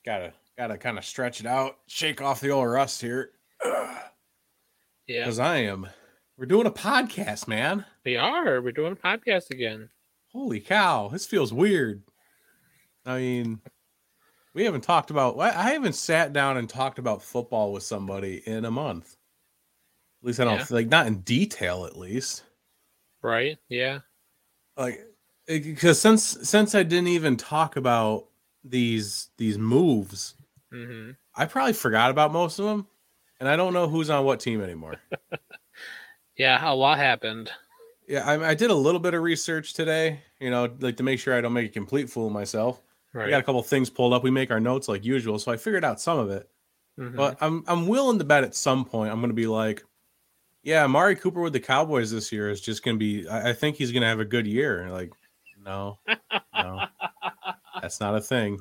Gotta kind of stretch it out, shake off the old rust here. Yeah, Because we're doing a podcast, man. we are. We're doing a podcast again. Holy cow, this feels weird. I mean, we haven't talked about, I haven't sat down and talked about football with somebody in a month. At least I don't Yeah. feel like, not in detail, at least. Right? Yeah. Like, because since I didn't even talk about these moves, Mm-hmm. I probably forgot about most of them, and I don't know who's on what team anymore. Yeah, a lot happened. Yeah, I did a little bit of research today, like to make sure I don't make a complete fool of myself. I got a Right. couple things pulled up. We make our notes like usual, so I figured out some of it. Mm-hmm. But I'm willing to bet at some point I'm going to be like, yeah, Amari Cooper with the Cowboys this year is just going to be. I think he's going to have a good year. Like, no, that's not a thing.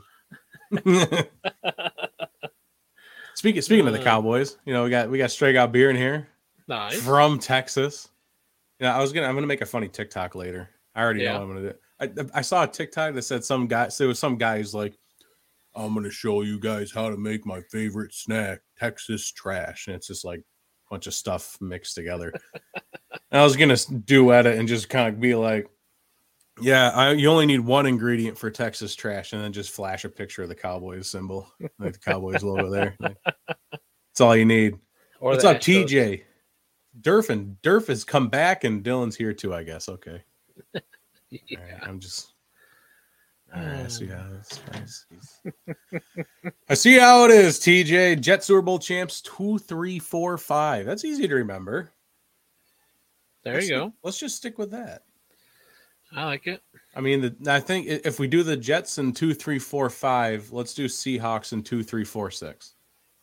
Speaking of the Cowboys, we got Straight Out Beer in here Nice. from Texas. Yeah, I'm gonna make a funny TikTok later. I already know what I'm gonna do. I saw a TikTok that said there was some guy who's like, I'm gonna show you guys how to make my favorite snack, Texas trash, and it's just like a bunch of stuff mixed together. And I was gonna duet it and just kind of be like, yeah, you only need one ingredient for Texas trash, and then just flash a picture of the Cowboys symbol, like the Cowboys logo there. Like, that's all you need. Or What's the up, Astros. TJ? Durf has come back, and Dylan's here too, I guess. Okay. Yeah. All right, I'm just. All right, I see how this. I see how it is, TJ. Jet Super Bowl champs 2, 3, 4, 5. That's easy to remember. There you go. Let's just stick with that. I like it. I mean, I think if we do the Jets in 2, 3, 4, 5, let's do Seahawks in 2, 3, 4, 6.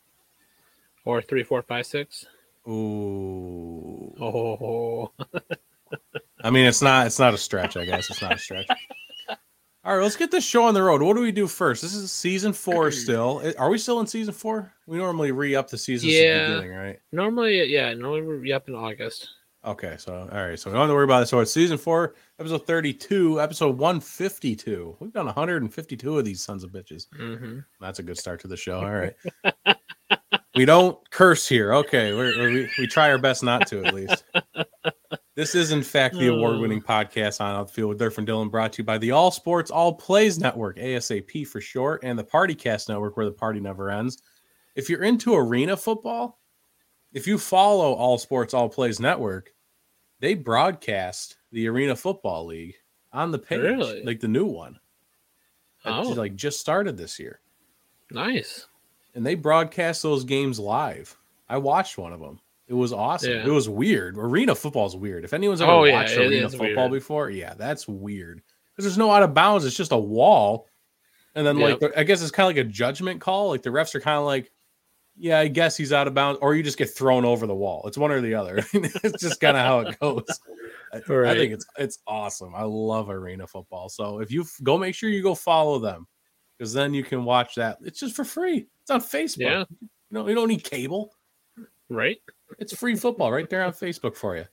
Or 3, 4, 5, 6. Ooh. Oh. I mean, it's not a stretch. I guess it's not a stretch. All right, let's get this show on the road. What do we do first? This is season 4 still. Are we still in season 4? We normally re-up the season at the beginning, right? Normally we're up in August. Okay, so all right, so we don't have to worry about it. So it's season 4, episode 32, episode 152. We've done 152 of these sons of bitches. Mm-hmm. That's a good start to the show. All right. We don't curse here. Okay, we try our best not to, at least. This is, in fact, the award-winning podcast on Out the Field with Durf and Dylan, brought to you by the All Sports All Plays Network, ASAP for short, and the PartyCast Network, where the party never ends. If you're into arena football, if you follow All Sports All Plays Network, they broadcast the Arena Football League on the page, Really? like the new one. Oh, Just started this year. nice. And they broadcast those games live. I watched one of them. It was awesome. Yeah. It was weird. Arena football is weird. If anyone's ever watched arena football weird. before, yeah, that's weird. Because there's no out of bounds. It's just a wall. And then, I guess it's kind of like a judgment call. Like, the refs are kind of like, yeah, I guess he's out of bounds. Or you just get thrown over the wall. It's one or the other. It's just kind of how it goes. Right. I think it's awesome. I love arena football. So if you go, make sure you go follow them. Because then you can watch that. It's just for free. It's on Facebook. Yeah. You don't need cable. Right. It's free football right there on Facebook for you.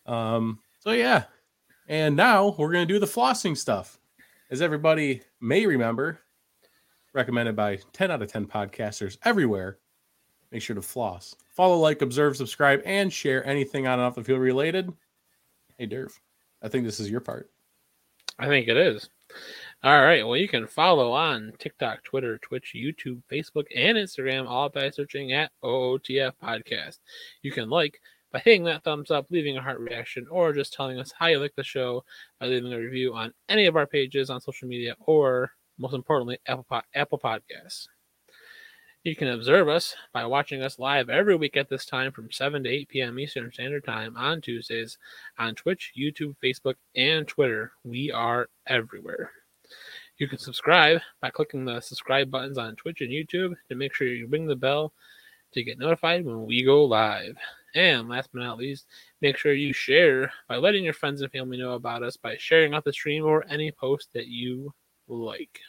So yeah. And now we're going to do the flossing stuff. As everybody may remember, recommended by 10 out of 10 podcasters everywhere. Make sure to floss. Follow, like, observe, subscribe, and share anything on and off the field related. Hey, Durf, I think this is your part. I think it is. All right. Well, you can follow on TikTok, Twitter, Twitch, YouTube, Facebook, and Instagram, all by searching at OOTF Podcast. You can like by hitting that thumbs up, leaving a heart reaction, or just telling us how you like the show by leaving a review on any of our pages on social media, or most importantly, Apple Podcasts. You can observe us by watching us live every week at this time from 7 to 8 p.m. Eastern Standard Time on Tuesdays on Twitch, YouTube, Facebook, and Twitter. We are everywhere. You can subscribe by clicking the subscribe buttons on Twitch and YouTube to make sure you ring the bell to get notified when we go live. And last but not least, make sure you share by letting your friends and family know about us by sharing out the stream or any post that you like.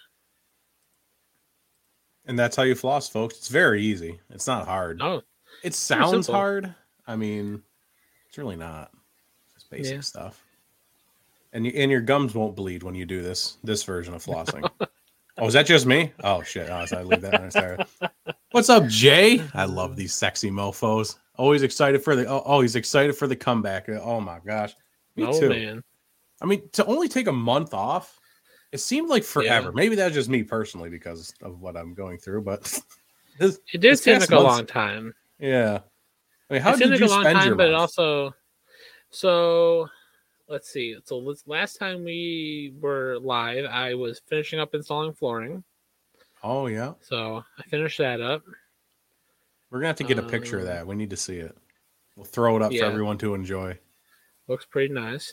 And that's how you floss, folks. It's very easy. It's not hard. No, it sounds hard. I mean, it's really not. It's basic stuff. And your gums won't bleed when you do this version of flossing. Oh, is that just me? Oh shit! Oh, so I leave that on there. What's up, Jay? I love these sexy mofo's. Always excited for he's excited for the comeback. Oh my gosh, me too. Man. I mean, to only take a month off, it seemed like forever. Maybe that's just me personally because of what I'm going through, but it did seem like a long time. Yeah. I mean, how did you spend your month? But it also, so let's see. So last time we were live, I was finishing up installing flooring. Oh yeah. So I finished that up. We're gonna have to get a picture of that. We need to see it. We'll throw it up for everyone to enjoy. Looks pretty nice.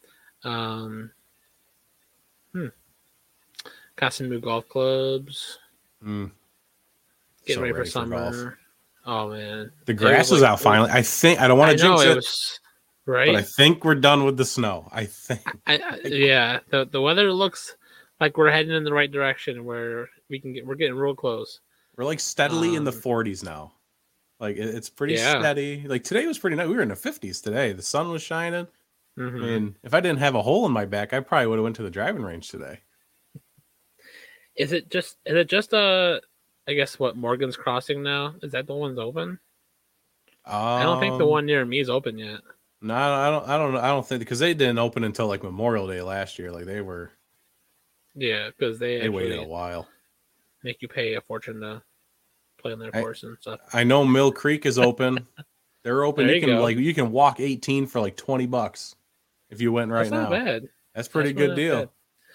Got some new golf clubs. Getting ready for summer. Oh man, the grass is out finally. I think I don't want to jinx it, right? But I think we're done with the snow. I think. Yeah, the weather looks like we're heading in the right direction. Where we're getting real close. We're like steadily in the 40s now. Like it's pretty steady. Like today was pretty nice. We were in the 50s today. The sun was shining. Mm-hmm. I mean, if I didn't have a hole in my back, I probably would have went to the driving range today. Is it just I guess what Morgan's Crossing now? Is that the one that's open? I don't think the one near me is open yet. No, I don't think because they didn't open until like Memorial Day last year. Like they were. Yeah, because they waited a while. Make you pay a fortune to play on their course and stuff. I know Mill Creek is open. They're open. You can walk 18 for like $20 if you went right now. That's not bad. That's pretty good deal.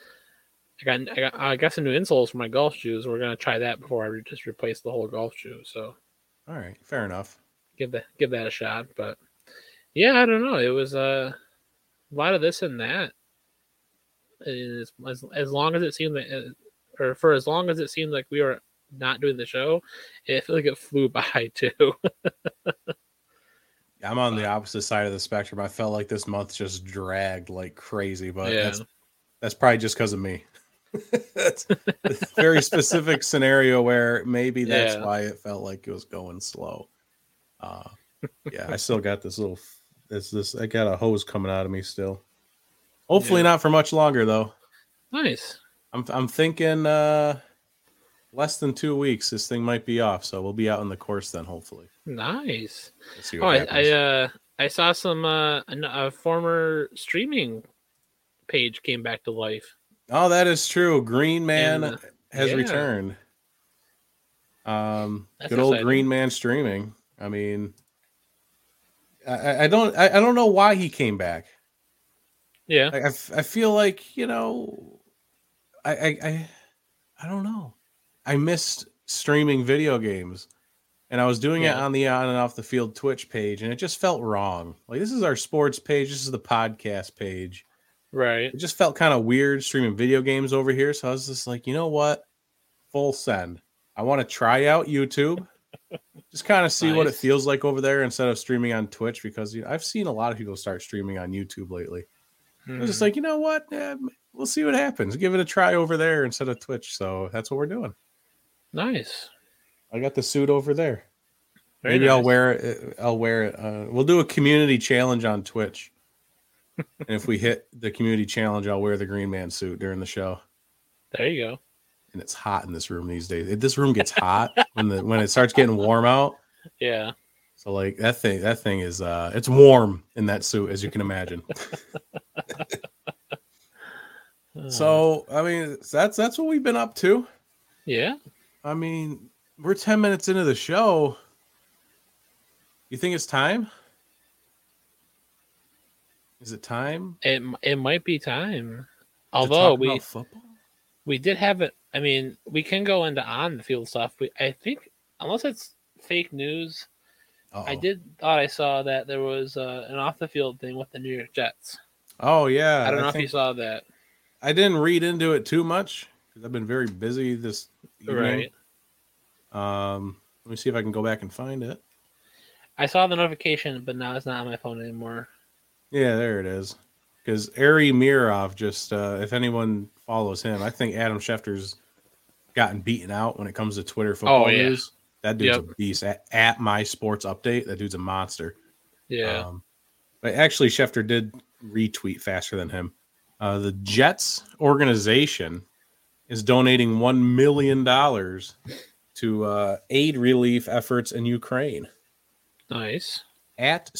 I got some new insoles for my golf shoes. We're gonna try that before I just replace the whole golf shoe. So, all right, fair enough. Give that a shot. But yeah, I don't know. It was a lot of this and that. As long as it seemed for as long as it seemed like we were not doing the show, I feel like it flew by too. I'm on the opposite side of the spectrum. I felt like this month just dragged like crazy, but that's probably just because of me. That's a very specific scenario where maybe that's why it felt like it was going slow. I still got this little I got a hose coming out of me still. Hopefully not for much longer though. Nice. I'm thinking less than 2 weeks this thing might be off, so we'll be out on the course then hopefully. Nice. I saw some a former streaming page came back to life. Oh, that is true. Green Man has returned. Good old exciting. Green Man streaming. I mean, I don't know why he came back. Yeah, I feel like I don't know. I missed streaming video games, and I was doing it on the on and off the field Twitch page, and it just felt wrong. Like this is our sports page. This is the podcast page. Right. It just felt kind of weird streaming video games over here. So I was just like, you know what? Full send. I want to try out YouTube. Just kind of see what it feels like over there instead of streaming on Twitch because I've seen a lot of people start streaming on YouTube lately. I was just like, you know what? We'll see what happens. Give it a try over there instead of Twitch. So that's what we're doing. Nice. I got the suit over there. Maybe nice. I'll wear it. We'll do a community challenge on Twitch. And if we hit the community challenge, I'll wear the Green Man suit during the show. There you go. And it's hot in this room these days. This room gets hot when it starts getting warm out. Yeah. So like that thing is it's warm in that suit, as you can imagine. So I mean that's what we've been up to. Yeah. I mean, we're 10 minutes into the show. You think it's time? Is it time? It might be time. Although we did have it. I mean, we can go into on the field stuff. I think unless it's fake news, I thought I saw that there was an off the field thing with the New York Jets. Oh yeah, I don't know if you saw that. I didn't read into it too much because I've been very busy this evening. Right. Let me see if I can go back and find it. I saw the notification, but now it's not on my phone anymore. Yeah, there it is. Because Ari Mirov just, if anyone follows him, I think Adam Schefter's gotten beaten out when it comes to Twitter football news. That dude's a beast. At My Sports Update, that dude's a monster. Yeah. But actually, Schefter did retweet faster than him. The Jets organization is donating $1 million to aid relief efforts in Ukraine. Nice. At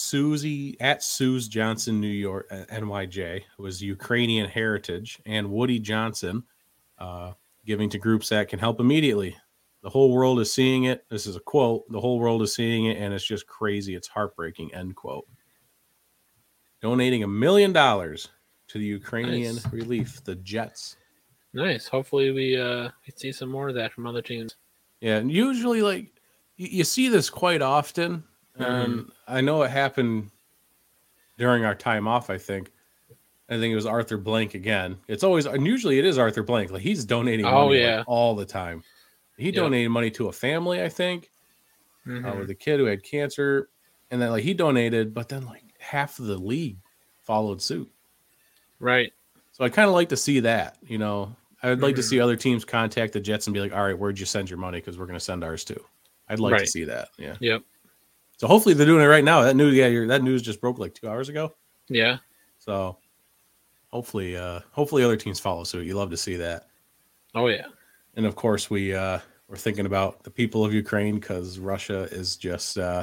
Suze Johnson, New York, NYJ, was Ukrainian heritage, and Woody Johnson, giving to groups that can help immediately. The whole world is seeing it. This is a quote. The whole world is seeing it, and it's just crazy. It's heartbreaking, end quote. Donating $1 million to the Ukrainian relief, the Jets. Nice. Hopefully we see some more of that from other teams. Yeah, and usually, like, you see this quite often. And I know it happened during our time off, I think it was Arthur Blank again. It's always, and usually it is Arthur Blank. Like, he's donating money like, all the time. He donated money to a family, I think, with a kid who had cancer. And then, like, he donated, but then, like, half of the league followed suit. Right. So I kind of like to see that, you know. I would like to see other teams contact the Jets and be like, all right, where'd you send your money? Because we're going to send ours too. I'd like to see that. Yeah. Yep. So hopefully they're doing it right now. That news just broke like 2 hours ago. Yeah. So hopefully other teams follow suit. You love to see that. Oh yeah. And of course we're thinking about the people of Ukraine because Russia is just I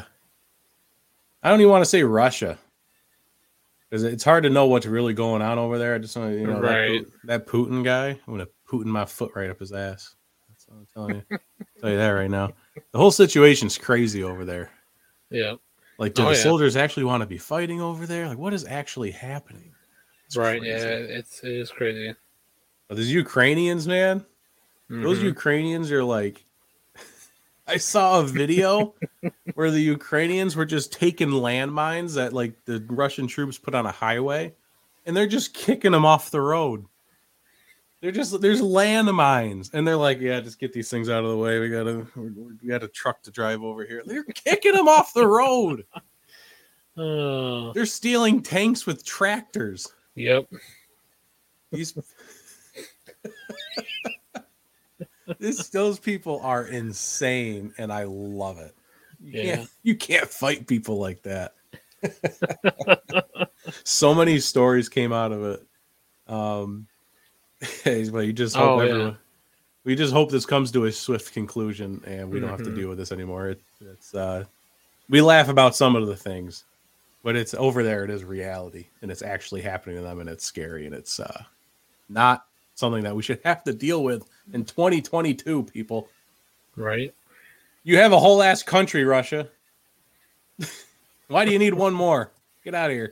don't even want to say Russia because it's hard to know what's really going on over there. I just want to that Putin guy. I'm gonna Putin my foot right up his ass. That's what I'm telling you. Tell you that right now. The whole situation's crazy over there. Yeah. Like, do the soldiers actually want to be fighting over there? Like, what is actually happening? It's right. crazy. Yeah. It is crazy. But those Ukrainians, man, those Ukrainians are like, I saw a video where the Ukrainians were just taking landmines that like the Russian troops put on a highway and they're just kicking them off the road. There's landmines, and they're like, yeah, just get these things out of the way. We got a truck to drive over here. They're kicking them off the road. They're stealing tanks with tractors. Yep. Those people are insane, and I love it. You can't fight people like that. So many stories came out of it. But you just hope we just hope this comes to a swift conclusion and we don't have to deal with this anymore. It's we laugh about some of the things, but it's over there. It is reality, and it's actually happening to them, and it's scary, and it's not something that we should have to deal with in 2022. People, right? You have a whole ass country, Russia. Why do you need one more? Get out of here.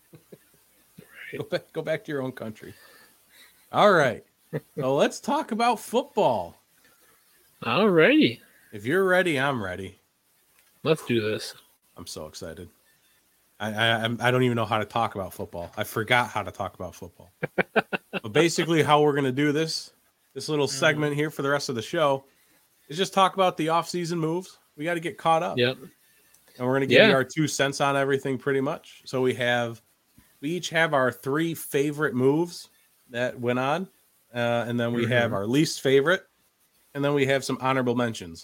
Go back to your own country. All right. So let's talk about football. All righty. If you're ready, I'm ready. Let's do this. I'm so excited. I don't even know how to talk about football. I forgot how to talk about football. But basically how we're going to do this little segment here for the rest of the show is just talk about the off-season moves. We got to get caught up. Yep. And we're going to give you our 2 cents on everything pretty much. So we each have our 3 favorite moves that went on, and then we have our least favorite, and then we have some honorable mentions.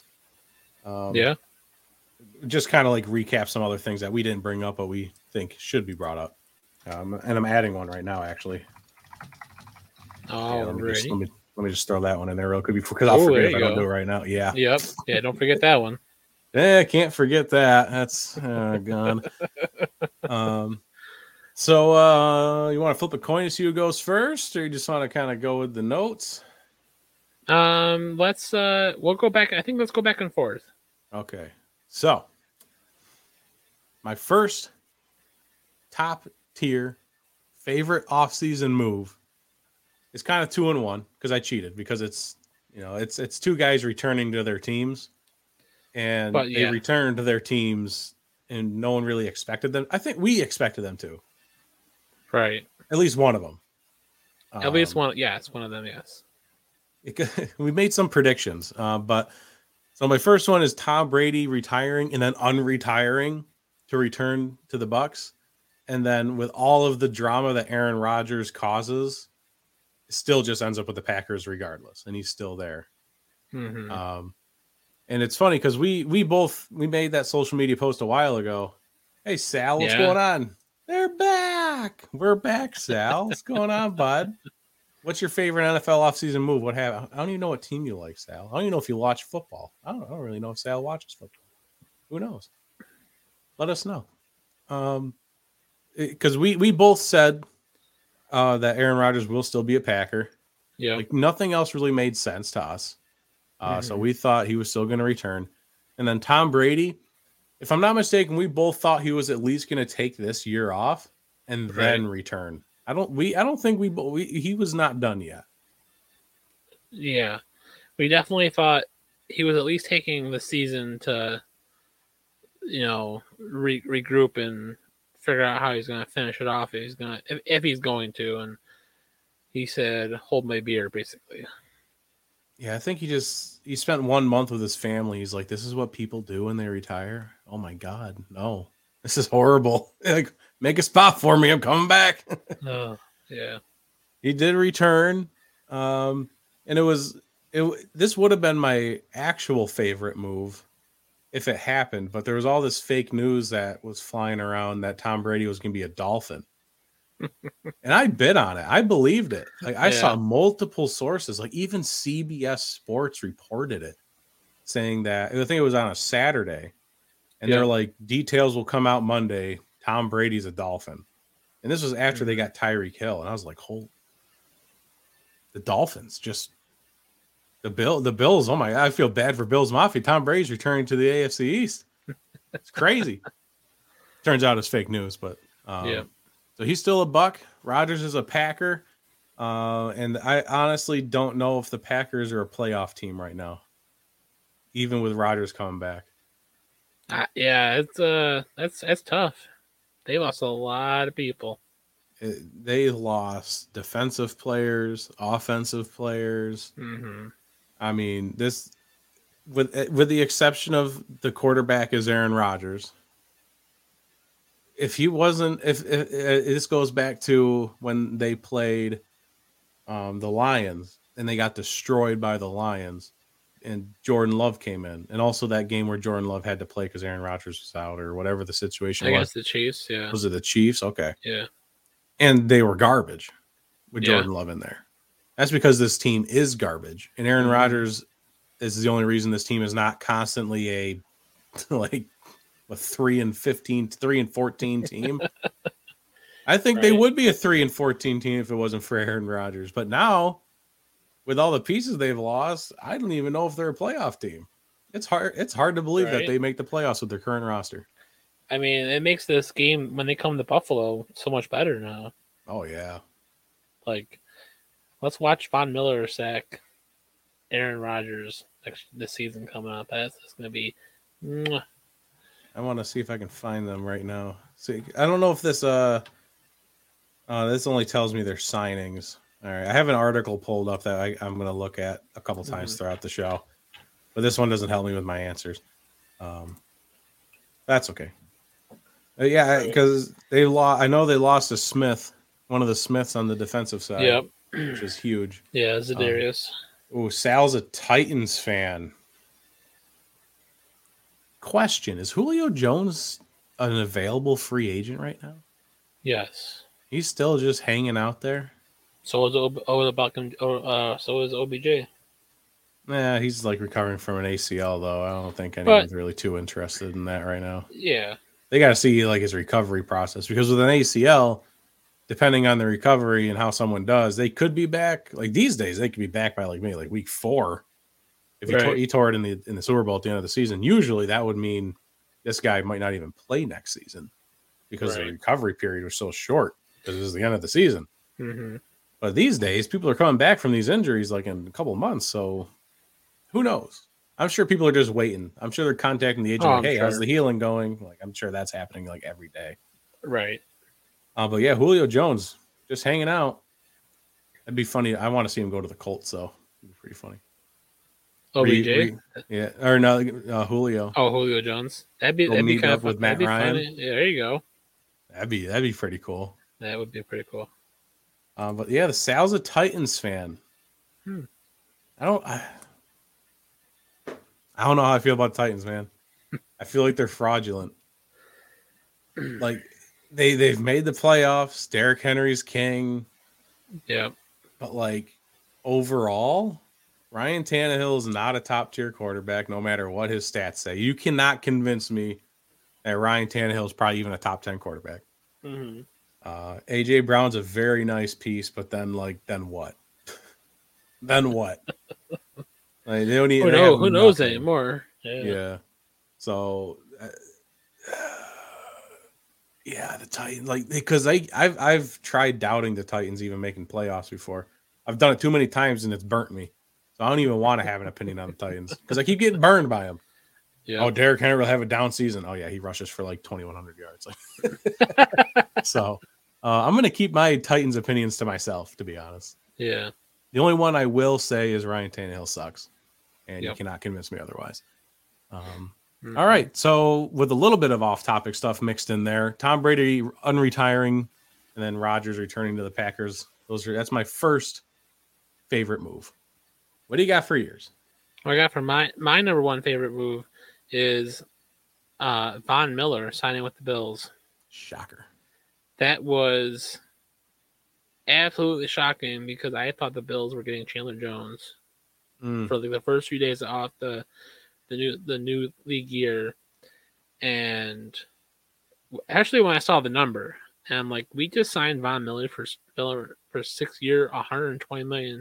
Just kind of like recap some other things that we didn't bring up, but we think should be brought up. And I'm adding one right now, actually. Let me just throw that one in there real quick because I'll forget if I don't do it right now. Yeah. Yep. Yeah. Don't forget that one. Can't forget that. That's gone. So you want to flip a coin to see who goes first, or you just want to kind of go with the notes? We'll go back. I think let's go back and forth. Okay. So my first top tier favorite off-season move is kind of 2-in-1 because I cheated because it's 2 guys returning to their teams, and they returned to their teams and no one really expected them. I think we expected them to. Right. At least one of them. At least one. Yeah, it's one of them. Yes. We made some predictions, but so my first one is Tom Brady retiring and then unretiring to return to the Bucs, and then with all of the drama that Aaron Rodgers causes, still just ends up with the Packers regardless, and he's still there. And it's funny because we made that social media post a while ago. Hey Sal, what's going on? They're back. We're back, Sal. What's going on, bud? What's your favorite NFL offseason move? What happened? I don't even know what team you like, Sal. I don't even know if you watch football. I don't really know if Sal watches football. Who knows? Let us know. Because we both said that Aaron Rodgers will still be a Packer. Yeah. Like nothing else really made sense to us. So we thought he was still going to return. And then Tom Brady, if I'm not mistaken, we both thought he was at least going to take this year off and then return. I don't think he was not done yet. Yeah. We definitely thought he was at least taking the season to, regroup and figure out how he's going to finish it off. If he's going to, and he said, "Hold my beer," basically. Yeah, I think he spent 1 month with his family. He's like, "This is what people do when they retire." Oh my God, no, this is horrible. Like, make a spot for me. I'm coming back. Oh yeah, he did return, and this would have been my actual favorite move if it happened, but there was all this fake news that was flying around that Tom Brady was going to be a Dolphin. And I bid on it. I believed it. Like I saw multiple sources, like even CBS Sports reported it, saying that I think it was on a Saturday, and they're like, details will come out Monday. Tom Brady's a Dolphin, and this was after they got Tyreek Hill, and I was like, "Hold, the Dolphins just the Bills. Oh my God, I feel bad for Bills Mafia. Tom Brady's returning to the AFC East. It's crazy." Turns out it's fake news, but so he's still a Buck. Rodgers is a Packer. And I honestly don't know if the Packers are a playoff team right now, even with Rodgers coming back. That's tough. They lost a lot of people. They lost defensive players, offensive players. Mm-hmm. I mean, this with the exception of the quarterback is Aaron Rodgers. If this goes back to when they played the Lions and they got destroyed by the Lions and Jordan Love came in, and also that game where Jordan Love had to play because Aaron Rodgers was out or whatever the situation was. I guess the Chiefs, yeah. Was it the Chiefs? Okay. Yeah. And they were garbage with Jordan Love in there. That's because this team is garbage. And Aaron Rodgers is the only reason this team is not constantly a 3-14 team. I think they would be a 3-14 team if it wasn't for Aaron Rodgers. But now, with all the pieces they've lost, I don't even know if they're a playoff team. It's hard to believe that they make the playoffs with their current roster. I mean, it makes this game when they come to Buffalo so much better now. Oh yeah. Like, let's watch Von Miller sack Aaron Rodgers this season coming up. That's going to be. Mwah. I want to see if I can find them right now. See, I don't know if this this only tells me their signings. All right, I have an article pulled up that I'm going to look at a couple times throughout the show, but this one doesn't help me with my answers. That's okay. Yeah, because they lost. I know they lost to Smith, one of the Smiths on the defensive side. Yep, which is huge. Yeah, Za'Darius. Sal's a Titans fan. Question: is Julio Jones an available free agent right now? Yes. He's still just hanging out there. So is so is OBJ. Yeah, he's like recovering from an ACL though. I don't think anyone's really too interested in that right now. Yeah. They got to see like his recovery process, because with an ACL, depending on the recovery and how someone does, they could be back. Like these days, they could be back by maybe week 4. If he tore it in the Super Bowl at the end of the season, usually that would mean this guy might not even play next season because the recovery period was so short because it was the end of the season. Mm-hmm. But these days, people are coming back from these injuries like in a couple of months. So who knows? I'm sure people are just waiting. I'm sure they're contacting the agent. Hey, how's the healing going? Like, I'm sure that's happening like every day. Right. But yeah, Julio Jones just hanging out. That'd be funny. I want to see him go to the Colts, though. It'd be pretty funny. OBJ? Yeah. Or no, Julio. Oh, Julio Jones. That'd be kind of with Matt Ryan. Funny. Yeah, there you go. That'd be pretty cool. That would be pretty cool. But yeah, Sal's a Titans fan. I don't know how I feel about Titans, man. I feel like they're fraudulent. Like they've made the playoffs. Derrick Henry's king. Yeah. But like overall, Ryan Tannehill is not a top tier quarterback, no matter what his stats say. You cannot convince me that Ryan Tannehill is probably even a top 10 quarterback. Mm-hmm. AJ Brown's a very nice piece, but then what? Then what? Like, they don't even. Who knows anymore? Yeah. So, yeah, the Titans, like, because I've tried doubting the Titans even making playoffs before. I've done it too many times and it's burnt me. So I don't even want to have an opinion on the Titans because I keep getting burned by them. Yeah. Oh, Derrick Henry will have a down season. Oh yeah, he rushes for like 2,100 yards. So I'm gonna keep my Titans opinions to myself, to be honest. Yeah. The only one I will say is Ryan Tannehill sucks, and you cannot convince me otherwise. All right, so with a little bit of off-topic stuff mixed in there, Tom Brady unretiring, and then Rodgers returning to the Packers. That's my first favorite move. What do you got for yours? What I got for my number one favorite move is Von Miller signing with the Bills. Shocker. That was absolutely shocking because I thought the Bills were getting Chandler Jones for like the first few days off the new league year, and actually when I saw the number, and I'm like, we just signed Von Miller for 6 year, $120 million.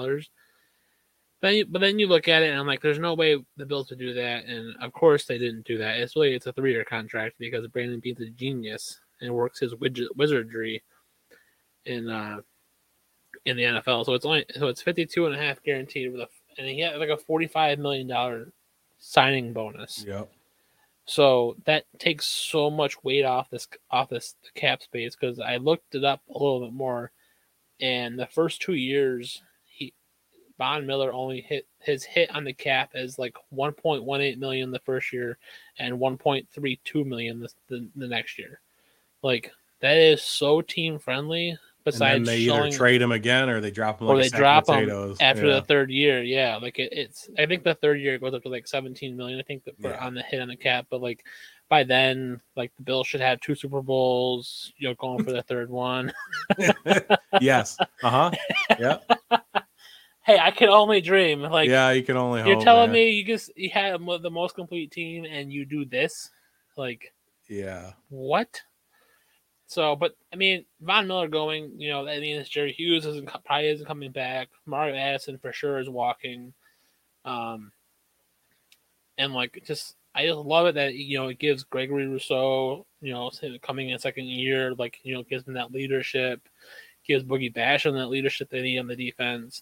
But then you look at it and I'm like, there's no way the Bills would do that, and of course they didn't do that. It's a 3-year contract because Brandon Beane's a genius and works his wizardry in the NFL. So it's 52.5 guaranteed and he had like a $45 million signing bonus. Yep. So that takes so much weight off this cap space because I looked it up a little bit more, and the first 2 years Von Miller only hit on the cap as like $1.18 million the first year and $1.32 million the next year. Like, that is so team friendly. Besides, and then they either trade him again or they drop him. Like, or they drop him after the third year. Yeah, like it's. I think the third year goes up to like 17 million. I think on the hit on the cap, but like by then, like the Bills should have 2 Super Bowls. Going for the third one. Yes. Yeah. Hey, I can only dream. Like, yeah, you can only. You're telling me you had the most complete team and you do this, like, yeah, what? So, but I mean, Von Miller going, that means Jerry Hughes probably isn't coming back. Mario Addison for sure is walking, and like I just love it that it gives Gregory Rousseau, coming in second year, like gives him that leadership, gives Boogie Basham that leadership they need on the defense.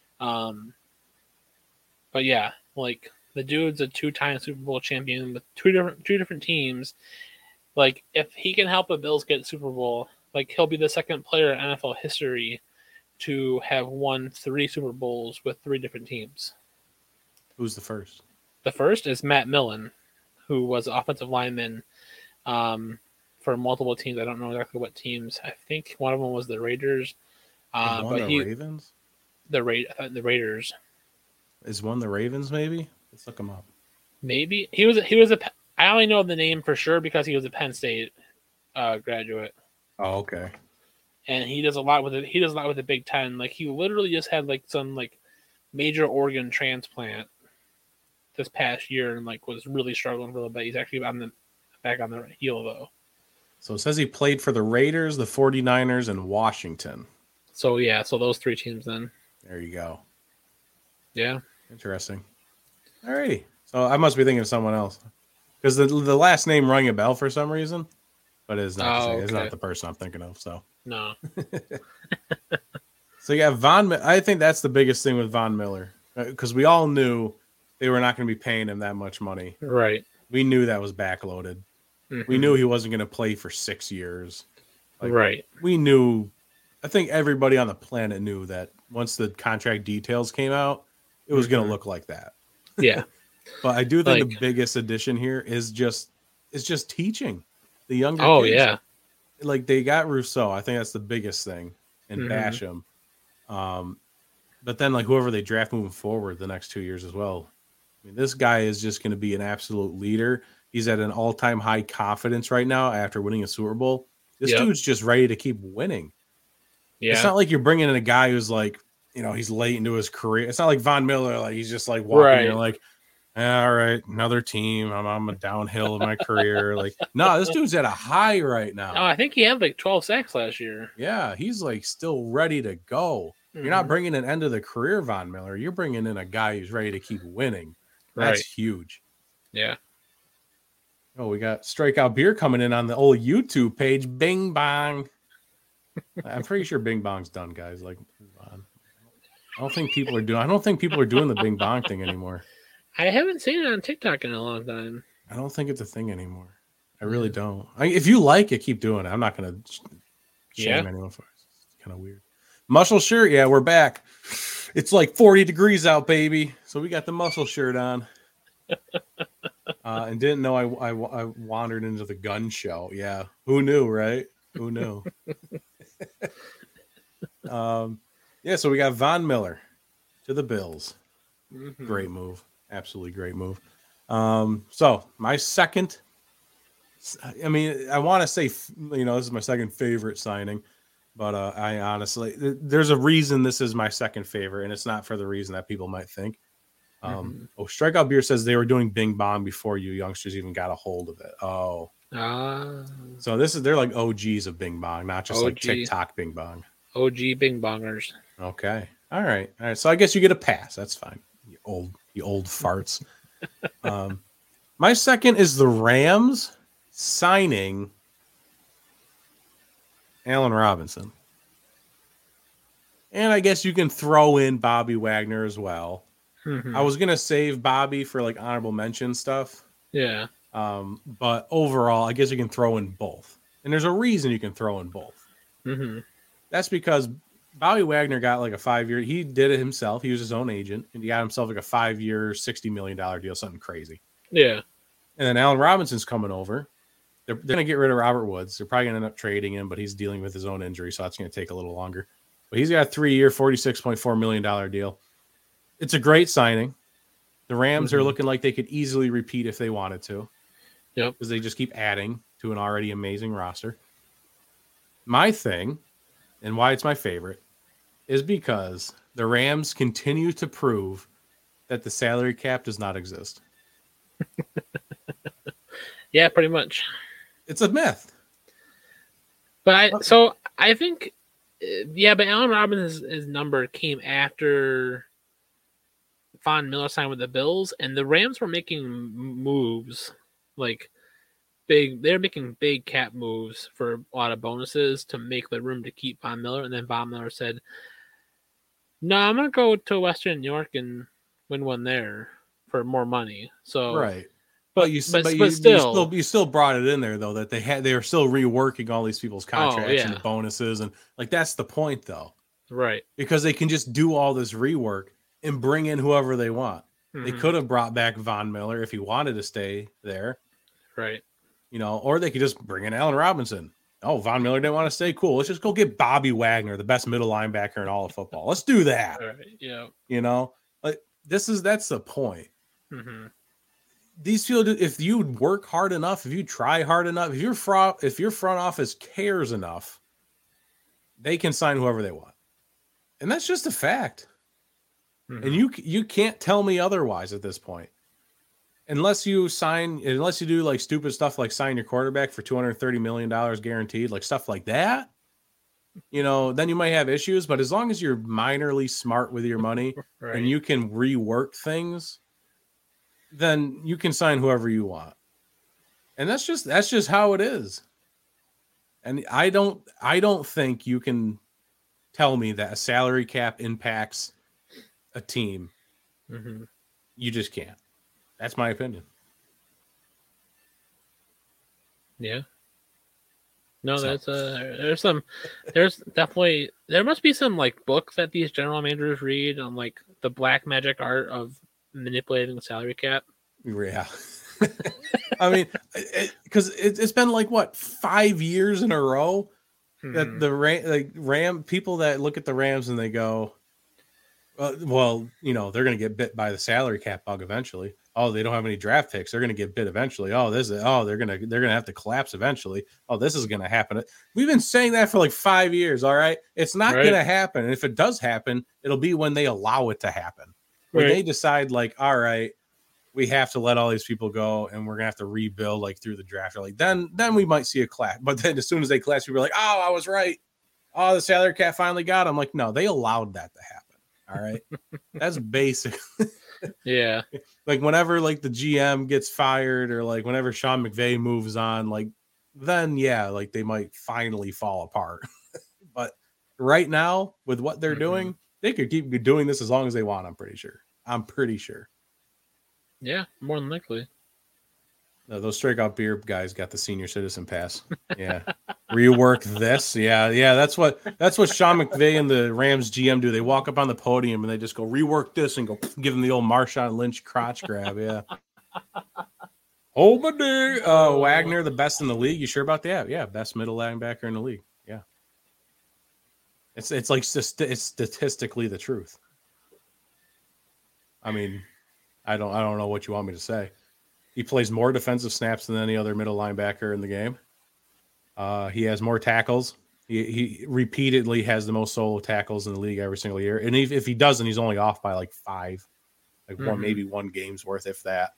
But yeah, like the dude's a 2-time Super Bowl champion with two different teams. Like, if he can help the Bills get Super Bowl, like, he'll be the second player in NFL history to have won 3 Super Bowls with 3 different teams. Who's the first? The first is Matt Millen, who was offensive lineman for multiple teams. I don't know exactly what teams. I think one of them was the Raiders. Ravens? The Raiders. Is one the Ravens? Maybe. Let's look them up. Maybe he was a. I only know the name for sure because he was a Penn State graduate. Oh, okay. And he does a lot with it. He does a lot with the Big Ten. Like, he literally just had like some like major organ transplant this past year and like was really struggling for a little bit. He's actually back on the heel though. So it says he played for the Raiders, the 49ers, and Washington. So yeah, those 3 teams then. There you go. Yeah. Interesting. All right. So I must be thinking of someone else. Because the last name rang a bell for some reason, but it's not. It's not the person I'm thinking of. So no. So yeah, I think that's the biggest thing with Von Miller, because we all knew they were not going to be paying him that much money. Right. We knew that was backloaded. Mm-hmm. We knew he wasn't going to play for 6 years. Right. We knew. I think everybody on the planet knew that once the contract details came out, it was going to look like that. Yeah. But I do think the biggest addition here is just teaching the younger kids. Oh, yeah. Like, they got Rousseau. I think that's the biggest thing. And Basham. But then, like, whoever they draft moving forward the next 2 years as well. I mean, this guy is just going to be an absolute leader. He's at an all-time high confidence right now after winning a Super Bowl. This dude's just ready to keep winning. Yeah. It's not like you're bringing in a guy who's like he's late into his career. It's not like Von Miller, like he's just like walking there like, all right, another team. I'm a downhill in my career. Like, no, this dude's at a high right now. Oh, I think he had like 12 sacks last year. Yeah, he's like still ready to go. Mm-hmm. You're not bringing an end of the career Von Miller. You're bringing in a guy who's ready to keep winning. That's huge. Yeah. Oh, we got Strikeout Beer coming in on the old YouTube page. Bing bong. I'm pretty sure Bing bong's done, guys. Like, I don't think people are doing the Bing bong thing anymore. I haven't seen it on TikTok in a long time. I don't think it's a thing anymore. I really don't. If you like it, keep doing it. I'm not going to shame anyone for it. It's kind of weird. Muscle shirt. Yeah, we're back. It's like 40 degrees out, baby. So we got the muscle shirt on. And didn't know I wandered into the gun show. Yeah. Who knew, right? Who knew? Yeah, so we got Von Miller to the Bills. Mm-hmm. Great move. Absolutely great move. So my second, I want to say, this is my second favorite signing, but I honestly, there's a reason this is my second favorite, and it's not for the reason that people might think. Strikeout Beer says they were doing Bing Bong before you youngsters even got a hold of it. Oh. So they're like OGs of Bing Bong, not just like TikTok Bing Bong. OG Bing Bongers. Okay. All right. So I guess you get a pass. That's fine. You old farts. My second is the Rams signing Allen Robinson. And I guess you can throw in Bobby Wagner as well. Mm-hmm. I was going to save Bobby for like honorable mention stuff. Yeah. But overall, I guess you can throw in both. And there's a reason you can throw in both. Mm-hmm. That's because Bobby Wagner got like a 5-year. He did it himself. He was his own agent. And he got himself like a 5-year, $60 million deal, something crazy. Yeah. And then Allen Robinson's coming over. They're going to get rid of Robert Woods. They're probably going to end up trading him, but he's dealing with his own injury, so that's going to take a little longer. But he's got a 3-year, $46.4 million deal. It's a great signing. The Rams are looking like they could easily repeat if they wanted to. Yep. Because they just keep adding to an already amazing roster. My thing, and why it's my favorite, is because the Rams continue to prove that the salary cap does not exist. Yeah, pretty much. It's a myth. But I think, but Allen Robinson's number came after Von Miller signed with the Bills, and the Rams were making moves like they're making big cap moves for a lot of bonuses to make the room to keep Von Miller. And then Von Miller said, "No, I'm gonna go to Western New York and win one there for more money." So right, but you still brought it in there though that they were still reworking all these people's contracts and bonuses, and like that's the point though, right? Because they can just do all this rework and bring in whoever they want. Mm-hmm. They could have brought back Von Miller if he wanted to stay there, right? Or they could just bring in Allen Robinson. Oh, Von Miller didn't want to stay. Cool. Let's just go get Bobby Wagner, the best middle linebacker in all of football. Let's do that. Right. Yeah. Like that's the point. Mm-hmm. These people, if you work hard enough, if you try hard enough, if your front office cares enough, they can sign whoever they want, and that's just a fact. Mm-hmm. And you can't tell me otherwise at this point. Unless you do like stupid stuff like sign your quarterback for $230 million guaranteed, like stuff like that, then you might have issues. But as long as you're minorly smart with your money right. and you can rework things, then you can sign whoever you want. And that's just how it is. And I don't think you can tell me that a salary cap impacts a team. Mm-hmm. You just can't. That's my opinion. Yeah. No, there must be some like books that these general managers read on like the black magic art of manipulating the salary cap. Yeah. I mean, because it's been like what 5 years in a row that the Ram people that look at the Rams and they go, well, they're going to get bit by the salary cap bug eventually. oh, they don't have any draft picks. They're going to get bid eventually. They're going to have to collapse eventually. Oh, this is going to happen. We've been saying that for like 5 years. All right. It's not going to happen. And if it does happen, it'll be when they allow it to happen. When they decide like, all right, we have to let all these people go and we're going to have to rebuild like through the draft. Like then we might see a collapse. But then as soon as they collapse, people are like, oh, I was right. Oh, the salary cap finally got him. Like, no, they allowed that to happen. All right. That's basic. Yeah. Like whenever like the GM gets fired or like whenever Sean McVay moves on, like then yeah, like they might finally fall apart. But right now with what they're doing, they could keep doing this as long as they want. I'm pretty sure. Yeah, more than likely. No, those strikeout beer guys got the senior citizen pass. Yeah. Rework this. Yeah. That's what Sean McVay and the Rams GM do. They walk up on the podium and they just go rework this and go give them the old Marshawn Lynch crotch grab. Yeah. Oh my day. Wagner, the best in the league. You sure about that? Yeah, best middle linebacker in the league. Yeah. It's like it's statistically the truth. I mean, I don't know what you want me to say. He plays more defensive snaps than any other middle linebacker in the game. He has more tackles. He repeatedly has the most solo tackles in the league every single year. And if he doesn't, he's only off by like 5, like maybe one game's worth, if that.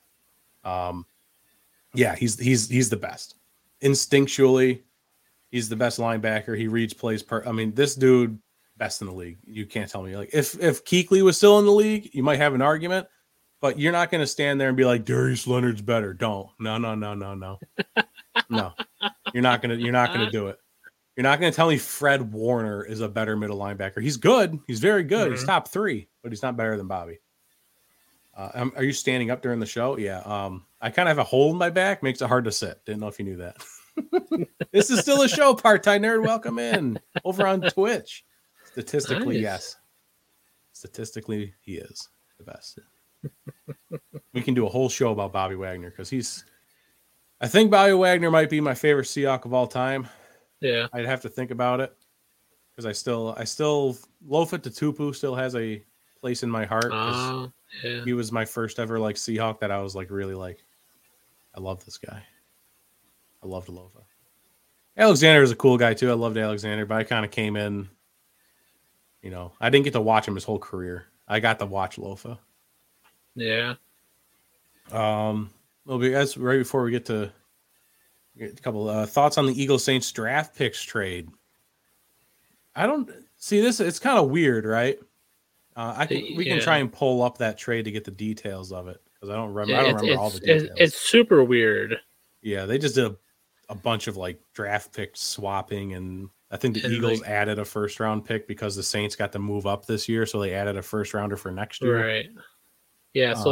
Yeah, he's the best. Instinctually, he's the best linebacker. He reads plays I mean, this dude, best in the league. You can't tell me. Like if Kuechly was still in the league, you might have an argument. But you're not going to stand there and be like, Darius Leonard's better. Don't. No. No. You're not going to do it. You're not going to tell me Fred Warner is a better middle linebacker. He's good. He's very good. He's top 3, but he's not better than Bobby. Are you standing up during the show? Yeah. I kind of have a hole in my back. Makes it hard to sit. Didn't know if you knew that. This is still a show, Part-Time Nerd. Welcome in over on Twitch. Statistically, nice. Yes. Statistically, he is the best. We can do a whole show about Bobby Wagner because I think Bobby Wagner might be my favorite Seahawk of all time. Yeah. I'd have to think about it because I still Lofa Tatupu still has a place in my heart. Yeah. He was my first ever like Seahawk that I was like really like, I love this guy. I loved Lofa. Alexander was a cool guy too. I loved Alexander, but I kind of came in, I didn't get to watch him his whole career. I got to watch Lofa. Yeah. That's right before we get a couple thoughts on the Eagles Saints draft picks trade. I don't see this. It's kind of weird, right? We can try and pull up that trade to get the details of it because I don't remember all the details. It's super weird. Yeah, they just did a bunch of like draft pick swapping, and I think the Eagles added a first round pick because the Saints got to move up this year, so they added a first rounder for next year. Right. Yeah. So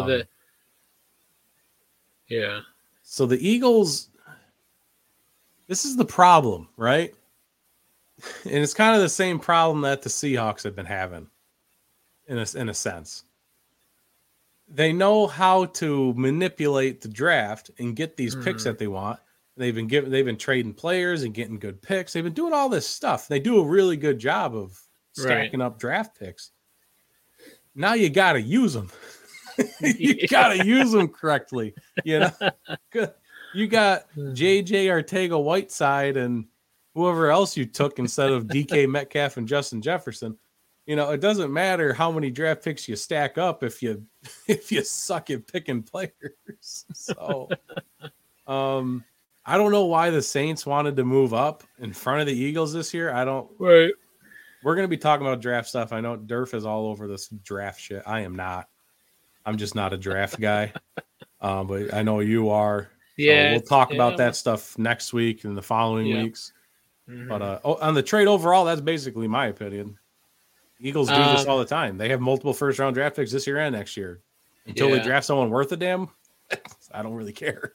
So the Eagles. This is the problem, right? And it's kind of the same problem that the Seahawks have been having, in a sense. They know how to manipulate the draft and get these picks that they want. They've been trading players and getting good picks. They've been doing all this stuff. They do a really good job of stacking up draft picks. Now you got to use them. You got to use them correctly. You got JJ Arcega-Whiteside and whoever else you took instead of DK Metcalf and Justin Jefferson. It doesn't matter how many draft picks you stack up if you suck at picking players. So, I don't know why the Saints wanted to move up in front of the Eagles this year. I don't. Right. We're going to be talking about draft stuff. I know Durf is all over this draft shit. I am not. I'm just not a draft guy. But I know you are. Yeah. So we'll talk about that stuff next week and the following weeks. Mm-hmm. But on the trade overall, that's basically my opinion. Eagles do this all the time. They have multiple first-round draft picks this year and next year. Until they draft someone worth a damn, I don't really care.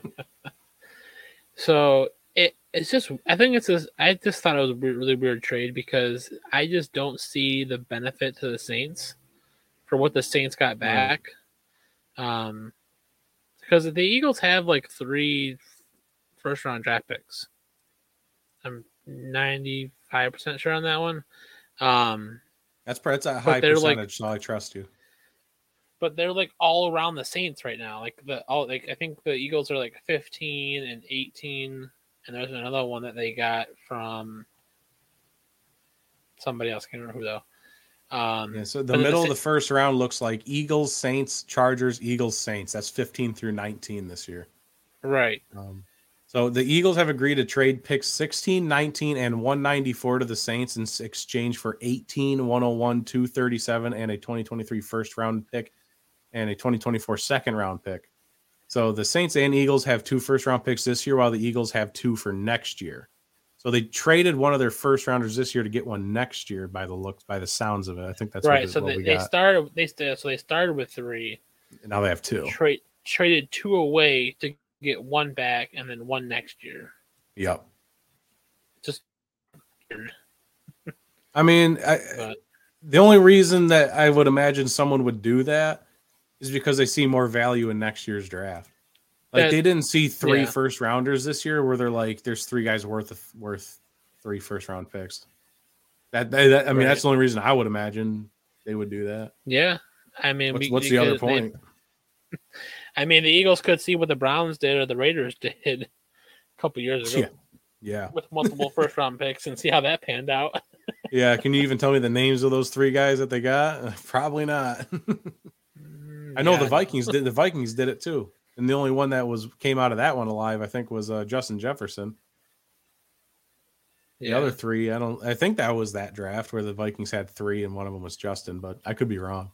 So it's just, I just thought it was a really weird trade because I just don't see the benefit to the Saints for what the Saints got back. Because the Eagles have like 3 first-round draft picks. I'm 95% sure on that one. That's a high percentage, so I trust you. but they're like all around the Saints right now. I think the Eagles are like 15 and 18, and there's another one that they got from somebody else. I can't remember who though. So the middle of the first round looks like Eagles, Saints, Chargers, Eagles, Saints. That's 15 through 19 this year. Right. So the Eagles have agreed to trade picks 16, 19, and 194 to the Saints in exchange for 18, 101, 237, and a 2023 first round pick and a 2024 second round pick. So the Saints and Eagles have 2 first round picks this year, while the Eagles have 2 for next year. So they traded one of their first rounders this year to get one next year by the sounds of it. I think that's right. So they started with 3. And now they have 2. Traded 2 away to get 1 back and then 1 next year. Yep. Just weird. I mean, the only reason that I would imagine someone would do that is because they see more value in next year's draft. Like they didn't see 3 first rounders this year where they're like, there's 3 guys worth 3 first round picks. I mean, that's the only reason I would imagine they would do that. Yeah. I mean, what's the other point? I mean, the Eagles could see what the Browns did or the Raiders did a couple years ago. Yeah. With multiple first round picks and see how that panned out. Yeah. Can you even tell me the names of those 3 guys that they got? Probably not. I know the Vikings did. The Vikings did it too. And the only one that came out of that one alive, I think, was Justin Jefferson. The other 3, I think that was that draft where the Vikings had 3 and one of them was Justin, but I could be wrong.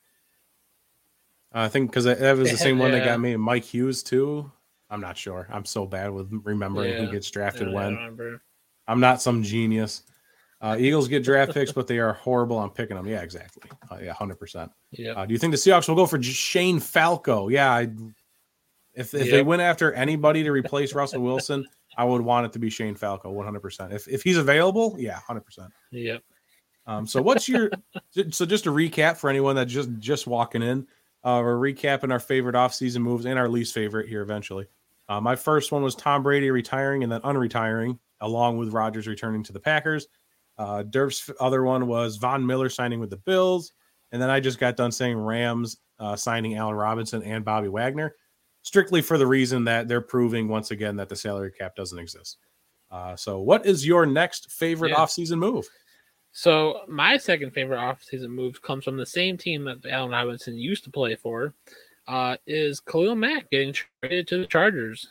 I think because that was the same one that got me, Mike Hughes too. I'm not sure. I'm so bad with remembering who gets drafted when. I'm not some genius. Eagles get draft picks, but they are horrible on picking them. Yeah, exactly. 100%. Yeah. Do you think the Seahawks will go for Shane Falco? Yeah, if they went after anybody to replace Russell Wilson, I would want it to be Shane Falco, 100%. If he's available, 100%. Yep. So what's your so just to recap for anyone that just walking in, we're recapping our favorite offseason moves and our least favorite here eventually. My first one was Tom Brady retiring and then unretiring, along with Rodgers returning to the Packers. Derp's other one was Von Miller signing with the Bills. And then I just got done saying Rams signing Allen Robinson and Bobby Wagner, strictly for the reason that they're proving once again that the salary cap doesn't exist. So what is your next favorite offseason move? So my second favorite offseason move comes from the same team that Allen Robinson used to play for, is Khalil Mack getting traded to the Chargers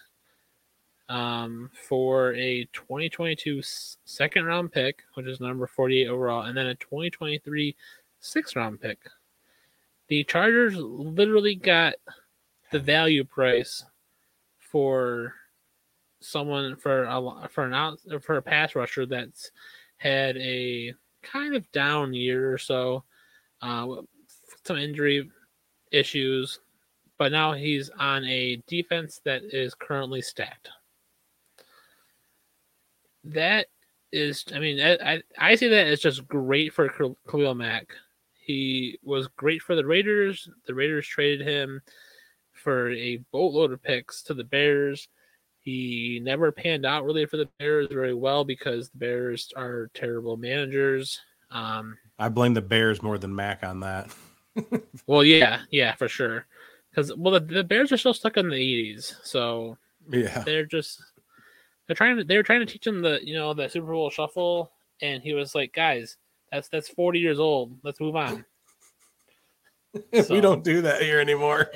for a 2022 second round pick, which is number 48 overall, and then a 2023 sixth round pick. The Chargers literally got the value price for someone for a pass rusher that's had a kind of down year or so, some injury issues, but now he's on a defense that is currently stacked. That is, I mean, I see that as just great for Khalil Mack. He was great for the Raiders. The Raiders traded him for a boatload of picks to the Bears. He never panned out really for the Bears very well because the Bears are terrible managers. I blame the Bears more than Mac on that. Well, yeah, for sure. Because the Bears are still stuck in the 80s, so they're trying to teach him the Super Bowl shuffle, and he was like, guys, that's 40 years old. Let's move on. We don't do that here anymore.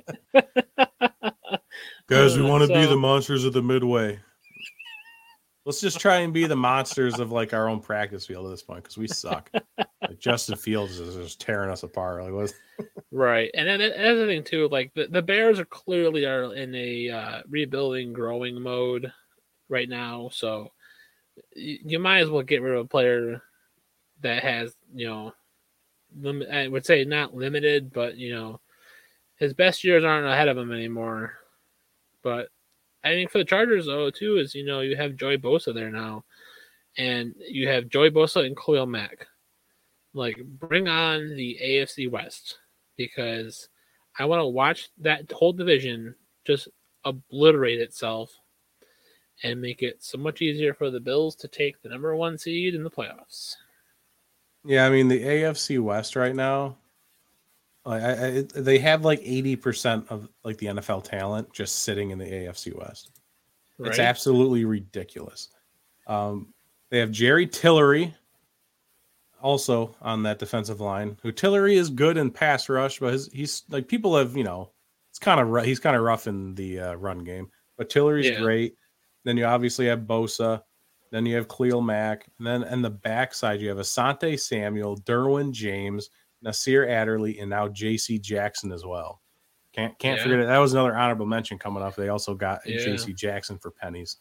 Guys, we want to be the monsters of the Midway. Let's just try and be the monsters of like our own practice field at this point because we suck. Like Justin Fields is just tearing us apart. Right, and then that's the thing too. Like the Bears are clearly in a rebuilding, growing mode right now. So you might as well get rid of a player that has I would say not limited, but his best years aren't ahead of him anymore. But I think for the Chargers, though, too, is, you have Joey Bosa there now. And you have Joey Bosa and Khalil Mack. Like, bring on the AFC West. Because I want to watch that whole division just obliterate itself and make it so much easier for the Bills to take the number 1 seed in the playoffs. Yeah, I mean, the AFC West right now, They have like 80% of like the NFL talent just sitting in the AFC West. Right? It's absolutely ridiculous. They have Jerry Tillery also on that defensive line. Who Tillery is good in pass rush, but he's like people have it's kind of he's kind of rough in the run game. But Tillery's great. Then you obviously have Bosa. Then you have Khalil Mack. And then on the backside you have Asante Samuel, Derwin James, Nasir Adderley, and now J.C. Jackson as well. Can't forget it. That was another honorable mention coming up. They also got J.C. Jackson for pennies.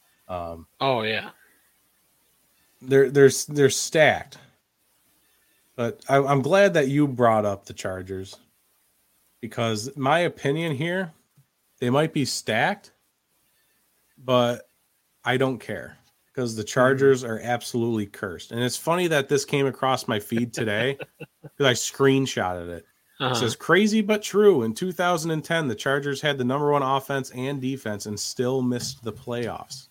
They're stacked. But I'm glad that you brought up the Chargers, because my opinion here, they might be stacked, but I don't care because the Chargers are absolutely cursed. And it's funny that this came across my feed today because I screenshotted it. It says, crazy but true. In 2010, the Chargers had the number one offense and defense and still missed the playoffs.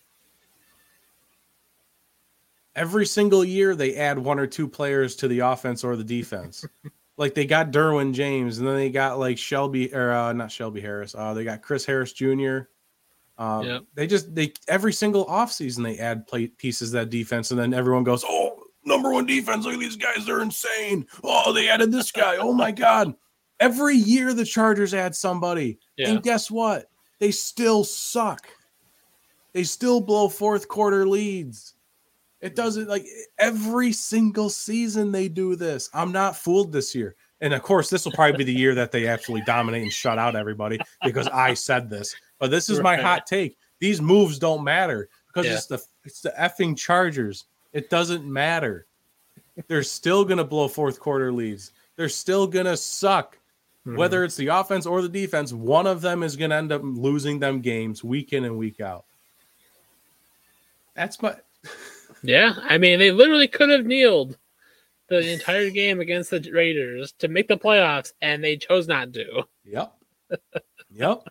Every single year, they add one or two players to the offense or the defense. Like they got Derwin James, and then they got like not Shelby Harris. They got Chris Harris Jr. They every single offseason they add pieces of that defense, and then everyone goes, "Oh, number one defense! Look at these guys, they're insane! Oh, they added this guy! Oh my god!" Every year the Chargers add somebody, and guess what? They still suck. They still blow fourth quarter leads. It doesn't like every single season they do this. I'm not fooled this year. And of course, this will probably be the year that they actually dominate and shut out everybody because I said this. But this is my hot take. These moves don't matter because it's the effing Chargers. It doesn't matter. They're still going to blow fourth quarter leads. They're still going to suck. Mm-hmm. Whether it's the offense or the defense, one of them is going to end up losing them games week in and week out. That's my... Yeah, I mean, they literally could have kneeled the entire game against the Raiders to make the playoffs, and they chose not to. Yep.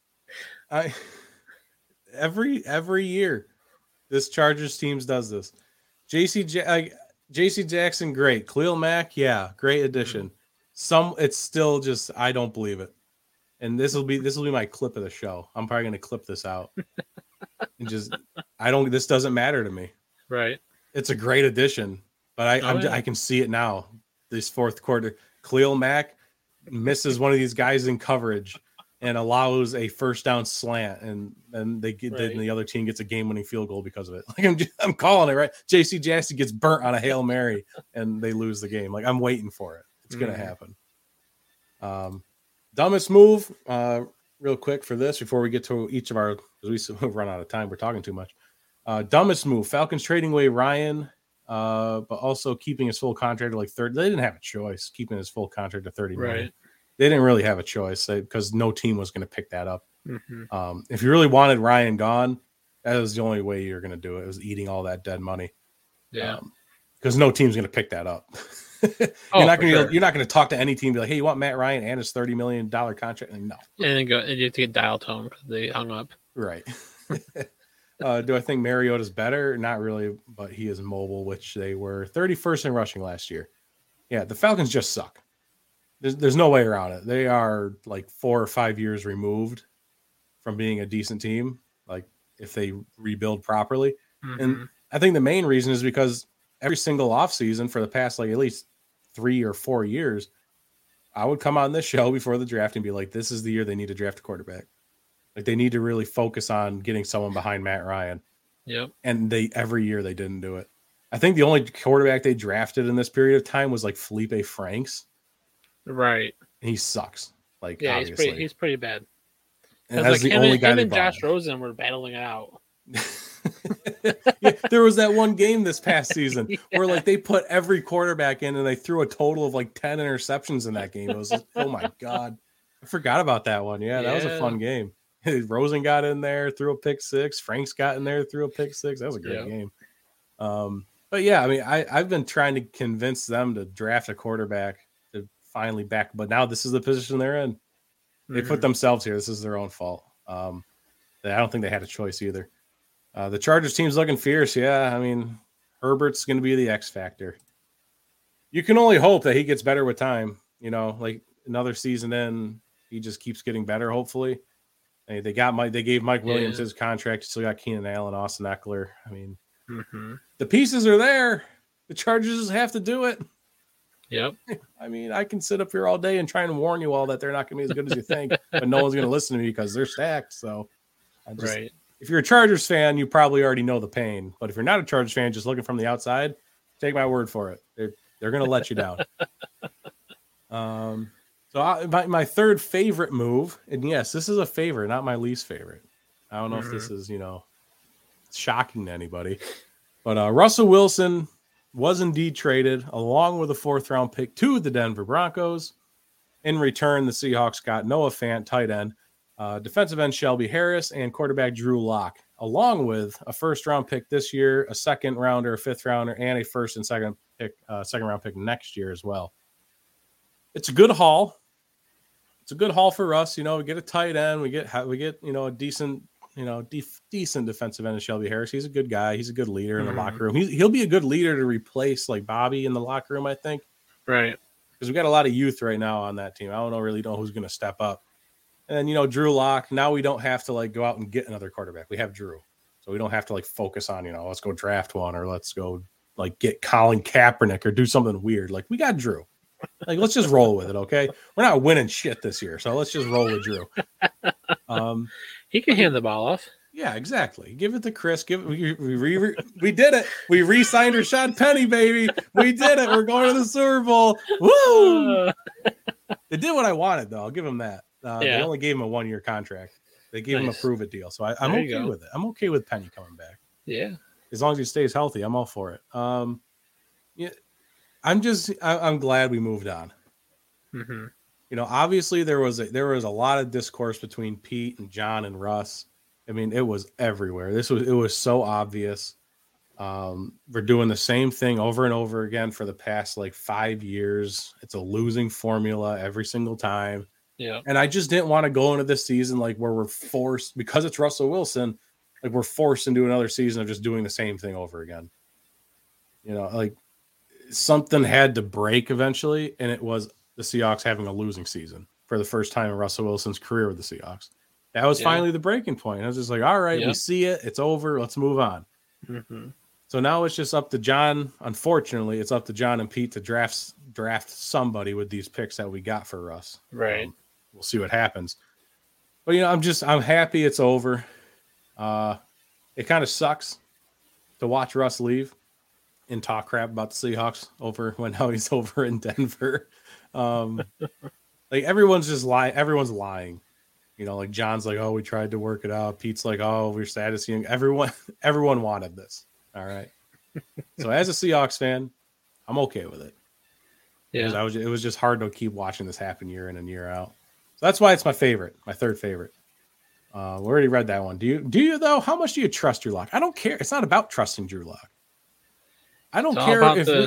Every year, this Chargers teams does this. J.C. Jackson, great. Khalil Mack, great addition. It's still just I don't believe it. And this will be my clip of the show. I'm probably going to clip this out. And just this doesn't matter to me. Right. It's a great addition, but I can see it now. This fourth quarter, Khalil Mack misses one of these guys in coverage and allows a first down slant, and then the other team gets a game-winning field goal because of it. Like I'm calling it right. J.C. Jackson gets burnt on a Hail Mary, and they lose the game. Like I'm waiting for it. It's gonna happen. Dumbest move, real quick for this before we get to each of our, because we run out of time. We're talking too much. Dumbest move: Falcons trading away Ryan, but also keeping his full contract to like 30. They didn't have a choice keeping his full contract to 30 million. They didn't really have a choice because no team was going to pick that up. Mm-hmm. If you really wanted Ryan gone, that was the only way you're going to do it. It was eating all that dead money. Yeah, because no team's going to pick that up. You're not going to talk to any team and be like, hey, you want Matt Ryan and his $30 million contract? And no. And you have to get dial tone because they hung up. Right. Do I think Mariota's better? Not really, but he is mobile, which they were 31st in rushing last year. Yeah, the Falcons just suck. There's no way around it. They are like 4 or 5 years removed from being a decent team, like if they rebuild properly. Mm-hmm. And I think the main reason is because every single offseason for the past like at least 3 or 4 years, I would come on this show before the draft and be like, this is the year they need to draft a quarterback. Like they need to really focus on getting someone behind Matt Ryan. Yep. And every year they didn't do it. I think the only quarterback they drafted in this period of time was like Felipe Franks. Right. And he sucks. Like he's pretty bad. And that's like the only guy him they and Josh Rosen were battling it out. There was that one game this past season where like they put every quarterback in and they threw a total of like 10 interceptions in that game. It was like, oh my God. I forgot about that one. Yeah, that was a fun game. Rosen got in there, threw a pick six. Franks got in there, threw a pick six. That was a great game. But yeah, I mean, I've been trying to convince them to draft a quarterback to finally back, but now this is the position they're in. They put themselves here. This is their own fault. I don't think they had a choice either. The Chargers team's looking fierce. Yeah, I mean, Herbert's going to be the X factor. You can only hope that he gets better with time. You know, like another season in, he just keeps getting better. Hopefully, they gave Mike Williams his contract. Still got Keenan Allen, Austin Eckler. I mean, the pieces are there. The Chargers just have to do it. Yep. I mean, I can sit up here all day and try and warn you all that they're not going to be as good as you think, but no one's going to listen to me because they're stacked. So, if you're a Chargers fan, you probably already know the pain. But if you're not a Chargers fan, just looking from the outside, take my word for it. They're going to let you down. So my third favorite move, and yes, this is a favorite, not my least favorite. I don't know if this is, shocking to anybody, but Russell Wilson was indeed traded along with a 4th-round pick to the Denver Broncos. In return, the Seahawks got Noah Fant, tight end, defensive end Shelby Harris, and quarterback Drew Lock, along with a 1st-round pick this year, a 2nd-rounder, a 5th-rounder, and a 1st and 2nd-round pick next year as well. It's a good haul. It's a good haul for us. We get a tight end, we get a decent. Decent defensive end of Shelby Harris. He's a good guy. He's a good leader in the locker room. He'll be a good leader to replace like Bobby in the locker room, I think. Right. Because we got a lot of youth right now on that team. I don't really know who's going to step up. And then, Drew Lock. Now we don't have to like go out and get another quarterback. We have Drew, so we don't have to like focus on let's go draft one or let's go like get Colin Kaepernick or do something weird. Like we got Drew. Like let's just roll with it, okay? We're not winning shit this year, so let's just roll with Drew. He can hand the ball off. Yeah, exactly. Give it to Chris. We did it. We re-signed Rashad Penny, baby. We did it. We're going to the Super Bowl. Woo! They did what I wanted, though. I'll give him that. They only gave him a 1-year contract. They gave him a prove-it deal, so I'm okay with it. I'm okay with Penny coming back. Yeah, as long as he stays healthy, I'm all for it. I'm glad we moved on. Obviously there was a lot of discourse between Pete and John and Russ. I mean, it was everywhere. It was so obvious. We're doing the same thing over and over again for the past like 5 years. It's a losing formula every single time. Yeah. And I just didn't want to go into this season like where we're forced, because it's Russell Wilson, like we're forced into another season of just doing the same thing over again. Like something had to break eventually, and it was the Seahawks having a losing season for the first time in Russell Wilson's career with the Seahawks. That was finally the breaking point. I was just like, all right, we see it. It's over. Let's move on. So now it's just up to John. Unfortunately, it's up to John and Pete to draft somebody with these picks that we got for Russ. Right. We'll see what happens. But, I'm happy it's over. It kind of sucks to watch Russ leave and talk crap about the Seahawks now he's over in Denver. Like everyone's just lying. Everyone's lying. Like John's like, oh, we tried to work it out. Pete's like, oh, we're sad to see him. Everyone wanted this. All right. So as a Seahawks fan, I'm okay with it. Yeah. It was just hard to keep watching this happen year in and year out. So that's why it's my favorite, my third favorite. We already read that one. Do you though? How much do you trust Drew Lock? I don't care. It's not about trusting Drew Lock. I don't care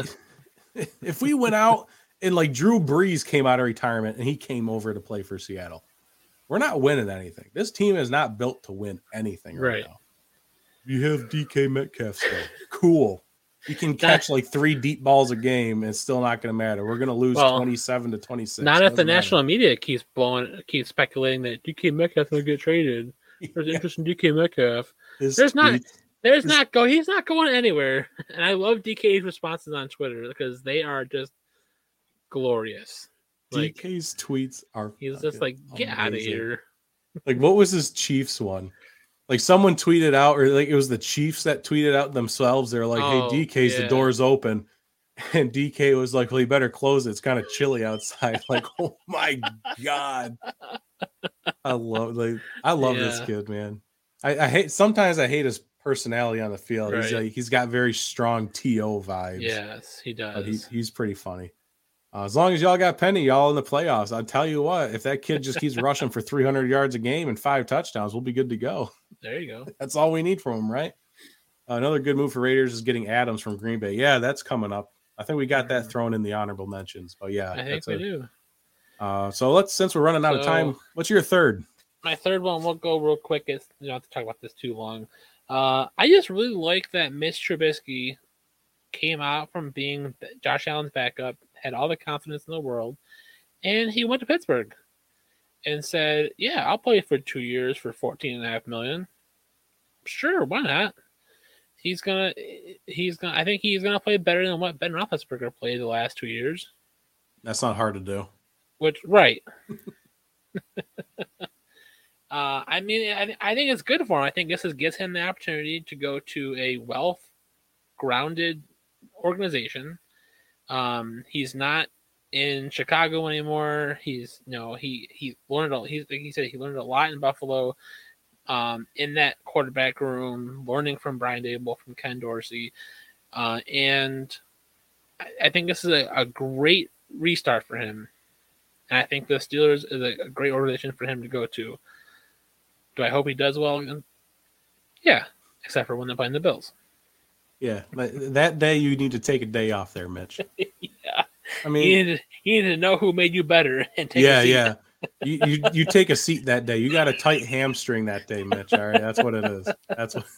if we went out and like Drew Brees came out of retirement and he came over to play for Seattle. We're not winning anything. This team is not built to win anything right now. You have DK Metcalf still. Cool. You can catch like 3 deep balls a game and it's still not going to matter. We're going to lose 27-26. Not if the national media keeps speculating that DK Metcalf will get traded. There's interest in DK Metcalf. He's not going anywhere. And I love DK's responses on Twitter because they are just glorious. DK's tweets are. He's just like, get out of here. Like, what was his Chiefs one? Like, someone tweeted out, or like it was the Chiefs that tweeted out themselves. They're like, hey, DK's the door's open. And DK was like, well, you better close it. It's kind of chilly outside. Like, oh my God. I love this kid, man. Sometimes I hate his personality on the field. Right. He's got very strong TO vibes. Yes, he does. But he's pretty funny. As long as y'all got Penny, y'all in the playoffs, I'll tell you what, if that kid just keeps rushing for 300 yards a game and 5 touchdowns, we'll be good to go. There you go. That's all we need from him, right? Another good move for Raiders is getting Adams from Green Bay. Yeah, that's coming up. I think we got that thrown in the honorable mentions. But yeah, I think we do. So since we're running out of time, what's your third? My third one, we'll go real quick. You don't have to talk about this too long. I just really like that Mitch Trubisky came out from being Josh Allen's backup, had all the confidence in the world, And he went to Pittsburgh and said, "Yeah, I'll play for 2 years for $14.5 million. Sure, why not?" He's gonna. I think he's gonna play better than what Ben Roethlisberger played the last 2 years. That's not hard to do. Which right. I mean, I think it's good for him. I think this gives him the opportunity to go to a grounded organization. He's not in Chicago anymore. He's he learned he said he learned a lot in Buffalo. In that quarterback room, learning from Brian Daboll, from Ken Dorsey, and I think this is a great restart for him. And I think the Steelers is a great organization for him to go to. Do I hope he does well? Yeah, except for when they're playing the Bills. Yeah, that day you need to take a day off there, Mitch. Yeah, I mean, you need to know who made you better and take a seat. Yeah. You take a seat that day. You got a tight hamstring that day, Mitch. All right, that's what it is. That's what.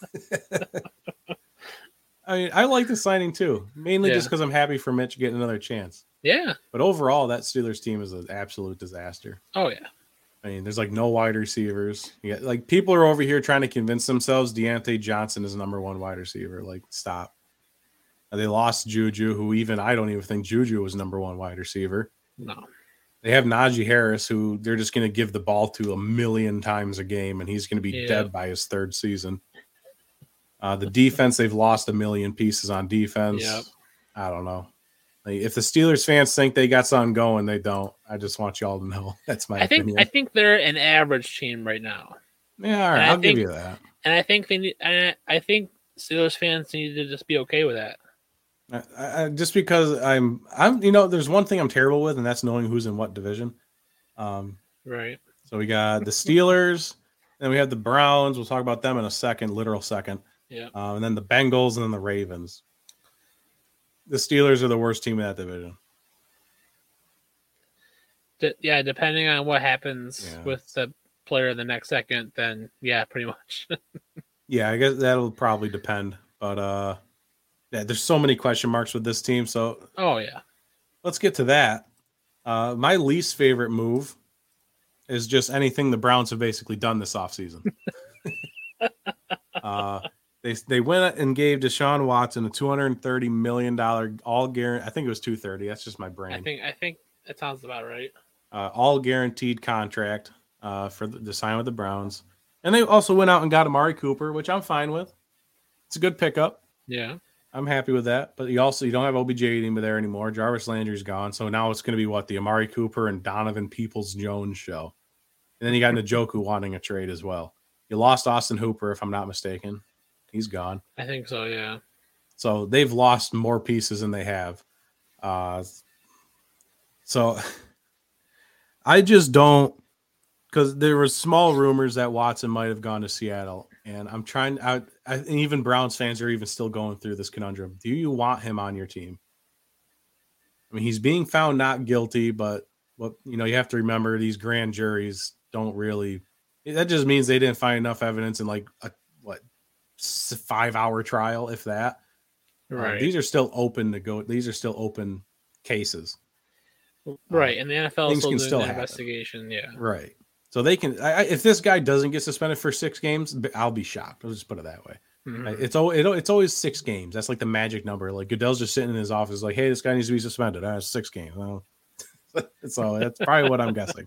I mean, I like the signing too, mainly just because I'm happy for Mitch getting another chance. Yeah, but overall, that Steelers team is an absolute disaster. Oh yeah. I mean, there's like no wide receivers. You got, like, people are over here trying to convince themselves Deontay Johnson is number one wide receiver. Like, stop. They lost Juju, who I don't even think Juju was number one wide receiver. No. They have Najee Harris, who they're just going to give the ball to 1,000,000 times a game, and he's going to be dead by his third season. The defense, they've lost 1,000,000 pieces on defense. Yep. I don't know. Like, if the Steelers fans think they got something going, they don't. I just want y'all to know. That's my opinion. I think they're an average team right now. Yeah, all right. I'll give you that. And I think I think Steelers fans need to just be okay with that. Just because I'm there's one thing I'm terrible with, and that's knowing who's in what division. Right. So we got the Steelers, then we have the Browns. We'll talk about them in a second, literal second. Yeah. And then the Bengals and then the Ravens. The Steelers are the worst team in that division. Yeah, depending on what happens with the player the next second, then yeah, pretty much. Yeah, I guess that'll probably depend. But yeah, there's so many question marks with this team. So let's get to that. My least favorite move is just anything the Browns have basically done this offseason. They went and gave Deshaun Watson a $230 million all guaranteed. I think it was $230. That's just my brain. I think that sounds about right. All guaranteed contract for the sign with the Browns, and they also went out and got Amari Cooper, which I'm fine with. It's a good pickup. Yeah, I'm happy with that. But you don't have OBJ there anymore. Jarvis Landry's gone, so now it's going to be the Amari Cooper and Donovan Peoples-Jones show. And then you got Njoku wanting a trade as well. You lost Austin Hooper, if I'm not mistaken. He's gone. I think so, yeah. So they've lost more pieces than they have. So I just don't, because there were small rumors that Watson might have gone to Seattle. And I'm trying and even Browns fans are even still going through this conundrum. Do you want him on your team? I mean, he's being found not guilty, but you have to remember these grand juries don't really. That just means they didn't find enough evidence in like a 5-hour trial, if that. Right. These are still open to go. These are still open cases. Right, and the NFL is still doing the investigation. Yeah. Right. So they can. If this guy doesn't get suspended for 6 games, I'll be shocked. I'll just put it that way. Mm-hmm. It's always 6 games. That's like the magic number. Like Goodell's just sitting in his office, like, "Hey, this guy needs to be suspended." 6 games. Well, so that's probably what I'm guessing.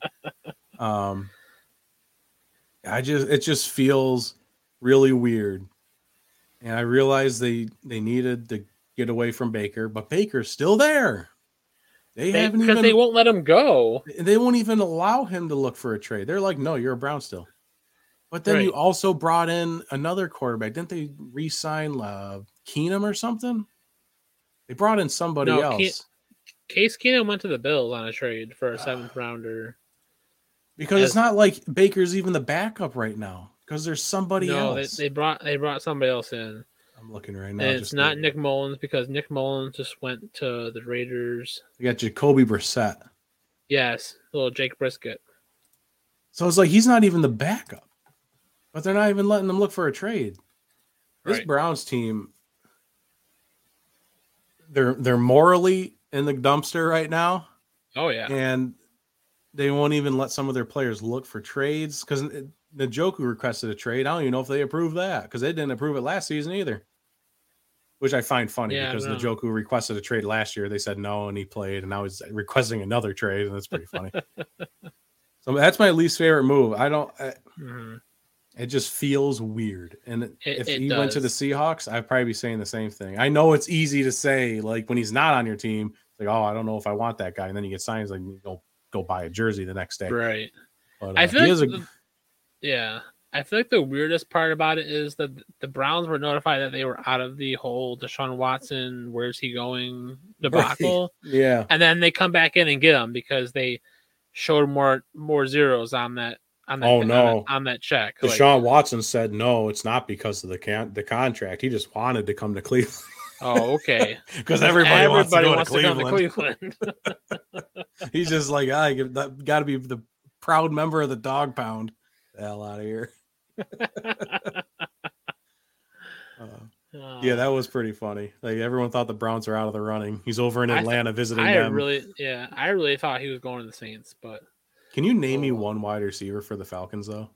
It just feels really weird, and I realize they needed to get away from Baker, but Baker's still there. Because they won't let him go. They won't even allow him to look for a trade. They're like, "No, you're a Brown still." But then you also brought in another quarterback. Didn't they re-sign Keenum or something? They brought in somebody else. Case Keenum went to the Bills on a trade for a 7th rounder. Because it's not like Baker's even the backup right now. Because there's somebody else. They brought somebody else in. I'm looking right now. And it's not Nick Mullins, because Nick Mullins just went to the Raiders. You got Jacoby Brissett. Yes, little Jake Brisket. So it's like he's not even the backup. But they're not even letting them look for a trade. This Browns team, they're morally in the dumpster right now. Oh, yeah. And they won't even let some of their players look for trades because Njoku requested a trade. I don't even know if they approved that because they didn't approve it last season either. Which I find funny because Njoku requested a trade last year. They said no, and he played, and now he's requesting another trade, and that's pretty funny. So that's my least favorite move. It just feels weird. And if he went to the Seahawks, I'd probably be saying the same thing. I know it's easy to say, like when he's not on your team, it's like, oh, I don't know if I want that guy, and then you get signed, like go buy a jersey the next day, right? But I feel like I feel like the weirdest part about it is that the Browns were notified that they were out of the whole Deshaun Watson, where's he going debacle. Right. Yeah. And then they come back in and get him because they showed more zeros on that. On that check. Deshaun Watson said, no, it's not because of the contract. He just wanted to come to Cleveland. Oh, okay. Because everybody wants to come to Cleveland. He's just like, I got to be the proud member of the dog pound. The hell out of here. Yeah, that was pretty funny. Like everyone thought the Browns are out of the running. He's over in Atlanta visiting them. I really thought he was going to the Saints, but can you name me one wide receiver for the Falcons though?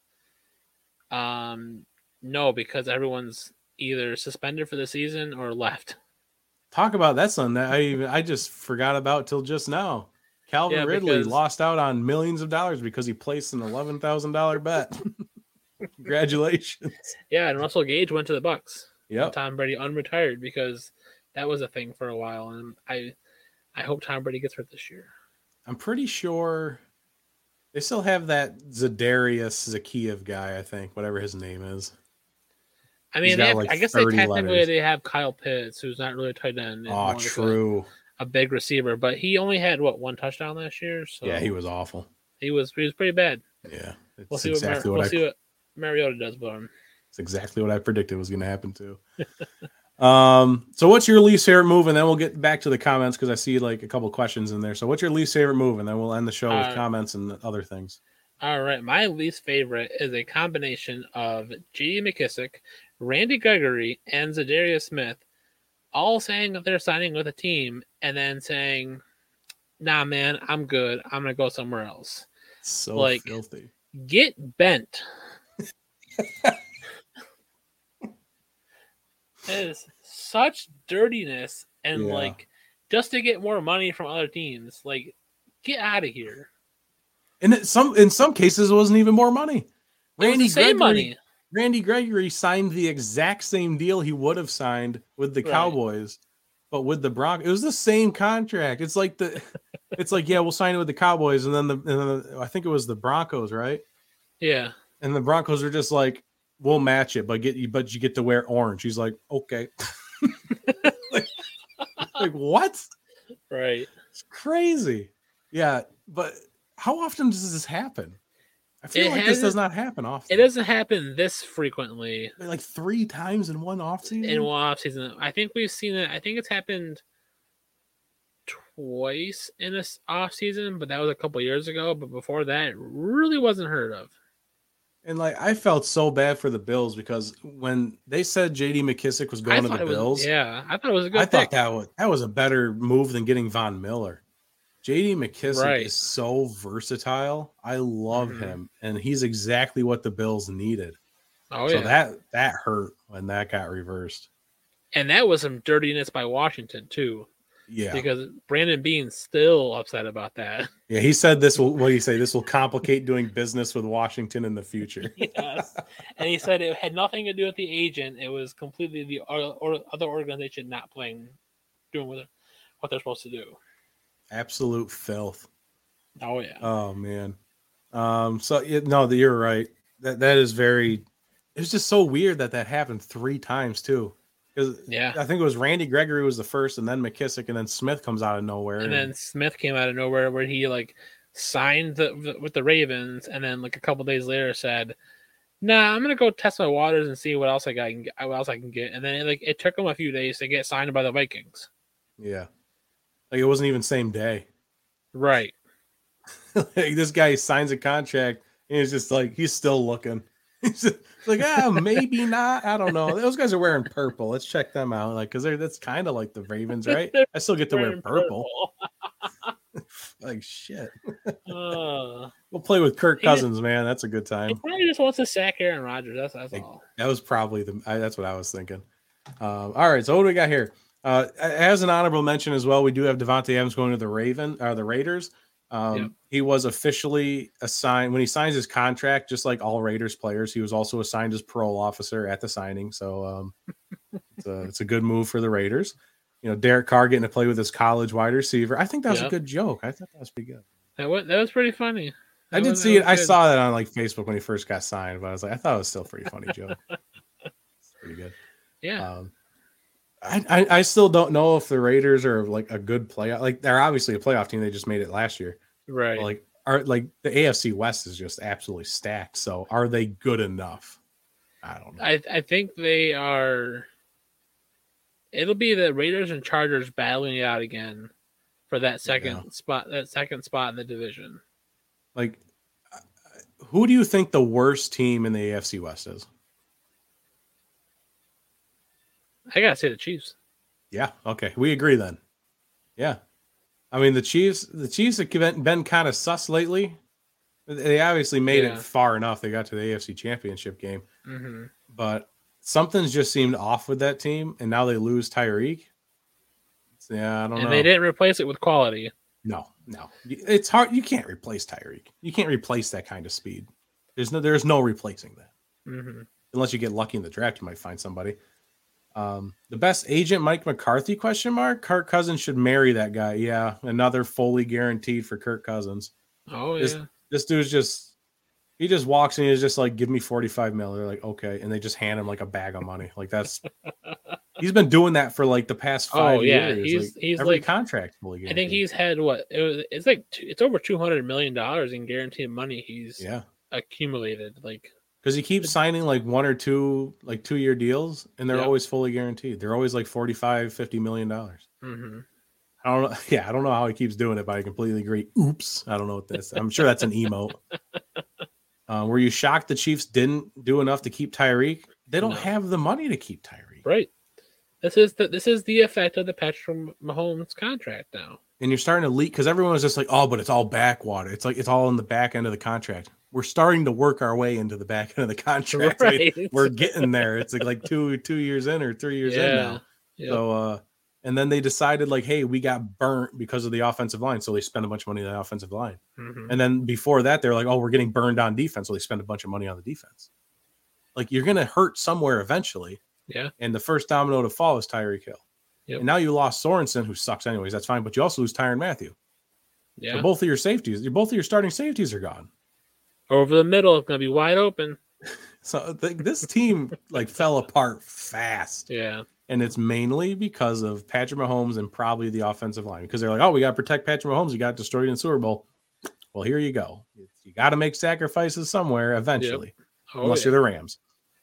No, because everyone's either suspended for the season or left. Talk about that son that I just forgot about till just now. Calvin Ridley lost out on millions of dollars because he placed an $11,000 bet. Congratulations. Yeah, and Russell Gage went to the Bucks. Yeah. Tom Brady unretired because that was a thing for a while, and I hope Tom Brady gets hurt this year. I'm pretty sure they still have that Zadarius Zakiev guy, I think, whatever his name is. I mean, I guess they have Kyle Pitts, who's not really a tight end. Oh, true. A big receiver, but he only had one touchdown last year. So yeah, he was awful. He was pretty bad. Yeah, we'll see what Mariota does with him. It's exactly what I predicted was going to happen too. So what's your least favorite move? And then we'll get back to the comments because I see like a couple questions in there. So what's your least favorite move? And then we'll end the show with comments and other things. All right, my least favorite is a combination of J.D. McKissic, Randy Gregory, and Zadarius Smith, all saying that they're signing with a team and then saying, nah, man, I'm good. I'm going to go somewhere else. So filthy. Get bent. It is such dirtiness and just to get more money from other teams. Like, get out of here. And in some cases, it wasn't even more money. Randy Gregory signed the exact same deal he would have signed with the Cowboys, but with the Broncos, it was the same contract. It's like we'll sign it with the Cowboys, and then I think it was the Broncos, right? Yeah. And the Broncos are just like, we'll match it, but you get to wear orange. He's like, okay. like what? Right. It's crazy. Yeah, but how often does this happen? I feel like this does not happen often. It doesn't happen this frequently. Like 3 times in one offseason? In one offseason. I think we've seen it. I think it's happened twice in this offseason, but that was a couple years ago. But before that, it really wasn't heard of. And like I felt so bad for the Bills because when they said J.D. McKissic was going to the Bills, I thought it was a good pick. Thought that was a better move than getting Von Miller. J.D. McKissic is so versatile. I love him, and he's exactly what the Bills needed. Oh, so that hurt when that got reversed. And that was some dirtiness by Washington, too. Yeah. Because Brandon Beane's still upset about that. Yeah, he said this will complicate doing business with Washington in the future. Yes. And he said it had nothing to do with the agent. It was completely the other organization not doing what they're supposed to do. Absolute filth. Oh yeah. Oh man. You're right. That is very. It's just so weird that happened 3 times too. I think it was Randy Gregory was the first, and then McKissic, and then Smith comes out of nowhere. And then Smith came out of nowhere where he signed with the Ravens, and then a couple days later said, "Nah, I'm gonna go test my waters and see what else I can get." And then it took him a few days to get signed by the Vikings. Yeah. It wasn't even same day. Right. This guy signs a contract and it's just he's still looking. He's like, maybe not. I don't know. Those guys are wearing purple. Let's check them out. Because that's kind of like the Ravens, right? I still get to wear purple. Like shit. We'll play with Kirk Cousins, man. That's a good time. He probably just wants to sack Aaron Rodgers. That's all. That was probably that's what I was thinking. All right, so what do we got here? As an honorable mention as well, we do have Devontae Adams going to the Raiders. He was officially assigned when he signs his contract, just like all Raiders players. He was also assigned as parole officer at the signing. So it's a good move for the Raiders. You know, Derek Carr getting to play with his college wide receiver. I think that was a good joke. I thought that was pretty good. That was pretty funny. I did see it. I saw that on like Facebook when he first got signed, but I was like, I thought it was still a pretty funny joke. It's pretty good. Yeah. I still don't know if the Raiders are like a good playoff. Like they're obviously a playoff team. They just made it last year. Right. But like the AFC West is just absolutely stacked. So are they good enough? I don't know. I think they are. It'll be the Raiders and Chargers battling it out again for that second spot. That second spot in the division. Like, who do you think the worst team in the AFC West is? I gotta say the Chiefs. Yeah. Okay. We agree then. Yeah. I mean, the Chiefs have been kind of sus lately. They obviously made it far enough. They got to the AFC Championship game. Mm-hmm. But something's just seemed off with that team, and now they lose Tyreek. Yeah, I don't know. And they didn't replace it with quality. No. It's hard. You can't replace Tyreek. You can't replace that kind of speed. There's no replacing that. Mm-hmm. Unless you get lucky in the draft, you might find somebody. The best agent, Mike McCarthy, ? Kirk Cousins should marry that guy. Yeah, another fully guaranteed for Kirk Cousins. Oh, yeah. This dude's he just walks in and he's just like, give me $45 million. They're like, okay. And they just hand him like a bag of money. Like he's been doing that for like the past 5 years. He's every like contract fully guaranteed. I think he's had it's over $200 million in guaranteed money he's accumulated. Like, because he keeps signing like 1 or 2 like 2-year deals, and they're always fully guaranteed. They're always like $45-50 million. Mm-hmm. I don't know. Yeah, I don't know how he keeps doing it, but I completely agree. Oops, I don't know what this. I'm sure that's an emote. Were you shocked the Chiefs didn't do enough to keep Tyreek? They don't have the money to keep Tyreek. Right. This is the effect of the Patrick Mahomes contract now. And you're starting to leak because everyone was just like, oh, but it's all backwater. It's like it's all in the back end of the contract. We're starting to work our way into the back end of the contract. Right. We're getting there. It's like 2 years in or 3 years in now. Yep. So, and then they decided like, hey, we got burnt because of the offensive line. So they spent a bunch of money on the offensive line. Mm-hmm. And then before that, they're like, oh, we're getting burned on defense. So they spend a bunch of money on the defense. Like you're going to hurt somewhere eventually. Yeah. And the first domino to fall is Tyreek Hill. Yep. And now you lost Sorensen, who sucks anyways. That's fine. But you also lose Tyrann Mathieu. Yeah. So both of your starting safeties are gone. Over the middle, it's going to be wide open. So this team like fell apart fast. Yeah. And it's mainly because of Patrick Mahomes and probably the offensive line. Because they're like, oh, we got to protect Patrick Mahomes. He got destroyed in the Super Bowl. Well, here you go. You got to make sacrifices somewhere eventually. Yep. Unless you're the Rams.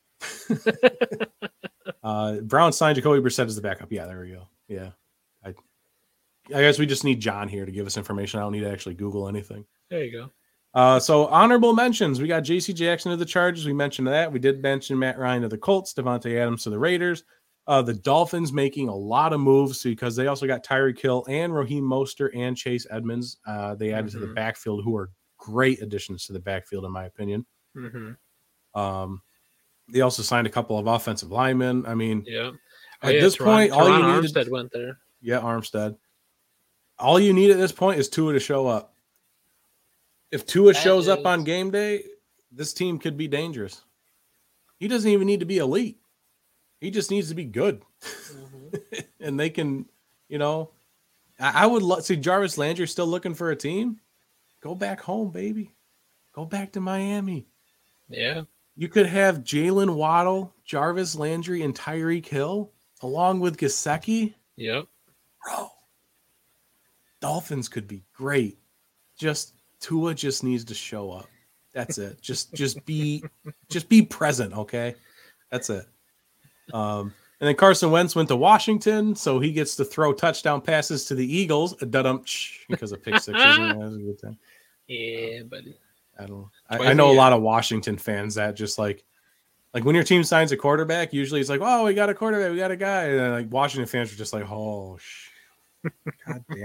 Brown signed Jacoby Brissett as the backup. Yeah, there we go. Yeah. I guess we just need John here to give us information. I don't need to actually Google anything. There you go. So honorable mentions. We got J.C. Jackson to the Chargers. We mentioned that. We did mention Matt Ryan to the Colts, Devontae Adams to the Raiders. The Dolphins making a lot of moves because they also got Tyreek Hill and Raheem Mostert and Chase Edmonds. They added to the backfield, who are great additions to the backfield, in my opinion. Mm-hmm. They also signed a couple of offensive linemen. I mean, at this point, all you need Armstead went there. Yeah, Armstead. All you need at this point is Tua to show up. If Tua shows up on game day, this team could be dangerous. He doesn't even need to be elite. He just needs to be good. Mm-hmm. And they can, I would see Jarvis Landry still looking for a team. Go back home, baby. Go back to Miami. Yeah. You could have Jalen Waddle, Jarvis Landry, and Tyreek Hill, along with Gesicki. Yep. Bro, Dolphins could be great. Tua just needs to show up. That's it. Just be present, okay? That's it. And then Carson Wentz went to Washington, so he gets to throw touchdown passes to the Eagles. Because of pick sixes. That was a good time. Yeah, buddy. I know a lot of Washington fans that just like when your team signs a quarterback, usually it's like, oh, we got a quarterback, we got a guy. And then like Washington fans are just like, oh, God damn it.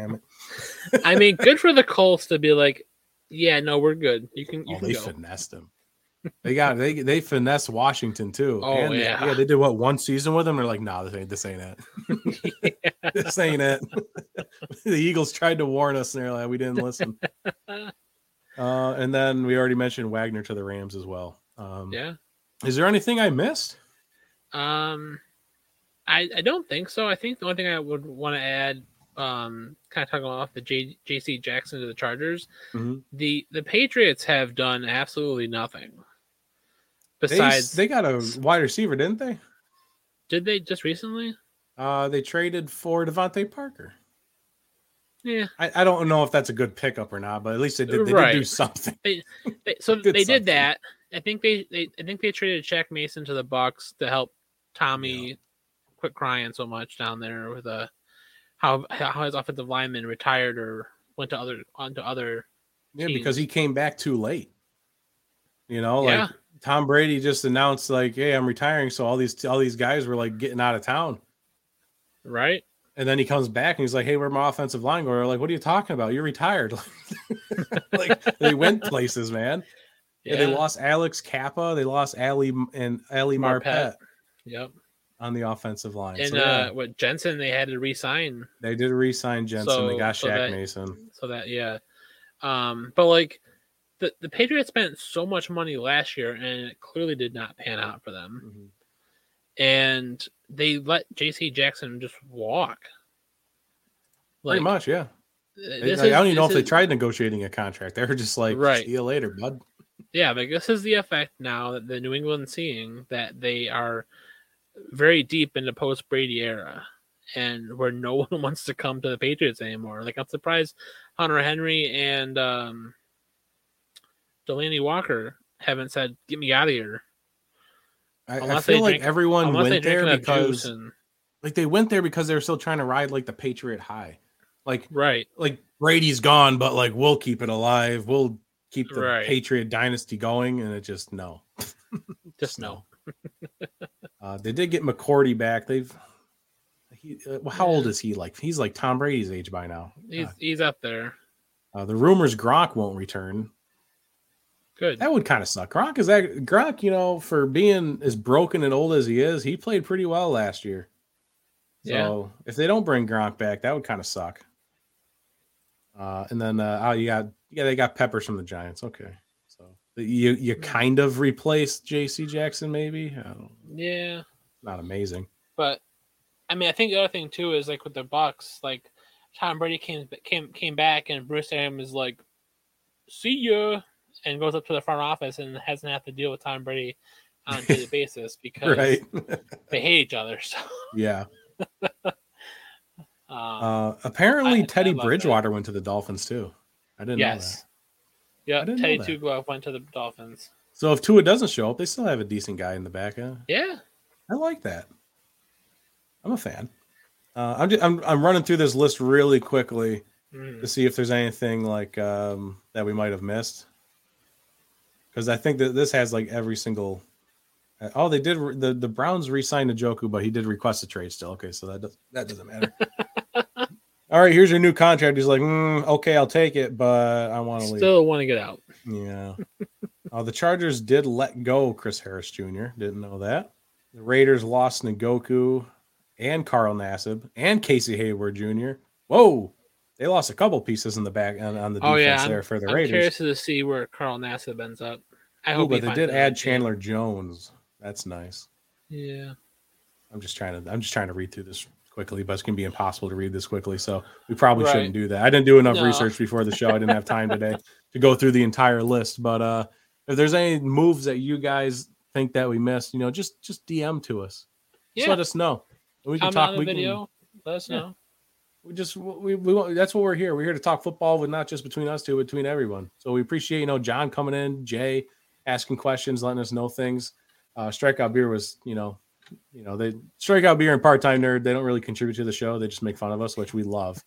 I mean, good for the Colts to be like, yeah, no, we're good. You can they go. finessed him. They finessed Washington too. Oh, and yeah. They did what, one season with them? They're like, nah, this ain't it. Yeah. This ain't it. The Eagles tried to warn us, and they're like, we didn't listen. And then we already mentioned Wagner to the Rams as well. Yeah. Is there anything I missed? I don't think so. I think the only thing I would want to add, kind of talking off the JC Jackson to the Chargers, the Patriots have done absolutely nothing. Besides, they got a wide receiver, didn't they? Did they just recently? They traded for Devontae Parker. Yeah, I don't know if that's a good pickup or not, but at least they did do something. They did that. I think they traded Shaq Mason to the Bucks to help Tommy quit crying so much down there with how his offensive lineman retired or went onto other teams. Because he came back too late. Like Tom Brady just announced like, hey, I'm retiring, so all these guys were like getting out of town. Right. And then he comes back and he's like, hey, where'd my offensive line go? We're like, what are you talking about? You're retired. Like they went places, man. Yeah, they lost Alex Kappa. They lost Ali Marpet. Yep. On the offensive line. And what Jensen, they had to re-sign. They did re-sign Jensen. They got Shaq Mason. So that, but like the Patriots spent so much money last year and it clearly did not pan out for them. Mm-hmm. And they let JC Jackson just walk. Pretty much, yeah. I don't even know if they tried negotiating a contract. They were just like, see you later, bud. Yeah, but this is the effect now that the New England seeing that they are very deep in the post-Brady era and where no one wants to come to the Patriots anymore. Like, I'm surprised Hunter Henry and Delaney Walker haven't said, get me out of here. I feel like everyone went there because they went there because they were still trying to ride like the Patriot high. Like Brady's gone, but like we'll keep it alive. We'll keep the Patriot dynasty going, and it just no. Just no. They did get McCourty back. How old is he? Like he's like Tom Brady's age by now. He's up there. The rumors Gronk won't return. Good. That would kind of suck. Gronk, for being as broken and old as he is, he played pretty well last year. So if they don't bring Gronk back, that would kind of suck. And then they got Peppers from the Giants. Okay, so you kind of replaced J.C. Jackson, maybe. Yeah, not amazing. But I mean, I think the other thing too is like with the Bucks, like Tom Brady came back and Bruce Arians is like, "See ya," and goes up to the front office and hasn't had to deal with Tom Brady on a daily basis because they hate each other. So yeah. Apparently Teddy Bridgewater went to the Dolphins too. I didn't know that. Yeah, Teddy Two Glove went to the Dolphins. So if Tua doesn't show up, they still have a decent guy in the back. Yeah, I like that. I'm a fan. I'm running through this list really quickly to see if there's anything like that we might have missed. Because I think that this has like every single. Oh, they did. The Browns re-signed Njoku, but he did request a trade still. Okay, so that doesn't matter. All right, here's your new contract. He's like, okay, I'll take it, but I want to leave. Still want to get out. Yeah. The Chargers did let go Chris Harris Jr. Didn't know that. The Raiders lost Ngoku and Carl Nassib and Casey Hayward Jr. Whoa. They lost a couple pieces in the back on the defense there for the Raiders. I'm curious to see where Carl Nassib ends up. I hope but they did add Chandler Jones. That's nice. Yeah. I'm just trying to read through this quickly, but it's going to be impossible to read this quickly. So we probably shouldn't do that. I didn't do enough research before the show. I didn't have time today to go through the entire list. But if there's any moves that you guys think that we missed, just DM to us. Just let us know. We can talk. Video. Let us know. We that's what we're here. We're here to talk football, but not just between us two, between everyone. So we appreciate, John coming in, Jay asking questions, letting us know things. Strikeout Beer was, they Strikeout Beer and Part-Time Nerd, they don't really contribute to the show. They just make fun of us, which we love.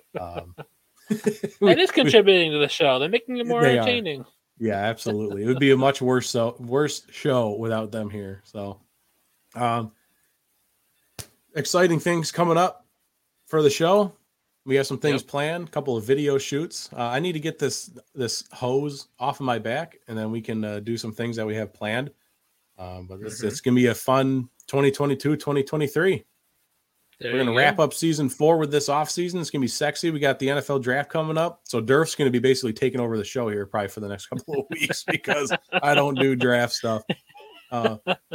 It is contributing to the show. They're making it more entertaining. Yeah, absolutely. It would be a much worse show without them here. So, exciting things coming up for the show. We have some things planned, a couple of video shoots. I need to get this hose off of my back, and then we can do some things that we have planned. But it's going to be a fun 2022, 2023. We're going to wrap up season 4 with this off season. It's going to be sexy. We got the NFL draft coming up. So Durf's going to be basically taking over the show here probably for the next couple of weeks because I don't do draft stuff. I'll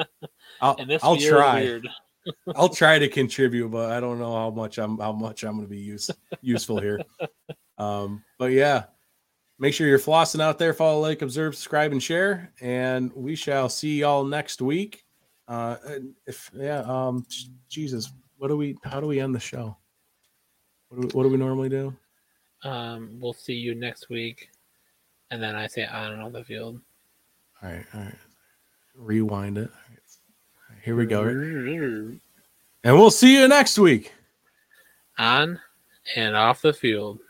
try. I'll try to contribute, but I don't know how much I'm going to be useful here. But yeah, make sure you're flossing out there. Follow, like, observe, subscribe, and share. And we shall see y'all next week. Jesus, how do we end the show? What do we normally do? We'll see you next week, and then I say on the field. All right. Rewind it. Here we go. And we'll see you next week. On and off the field.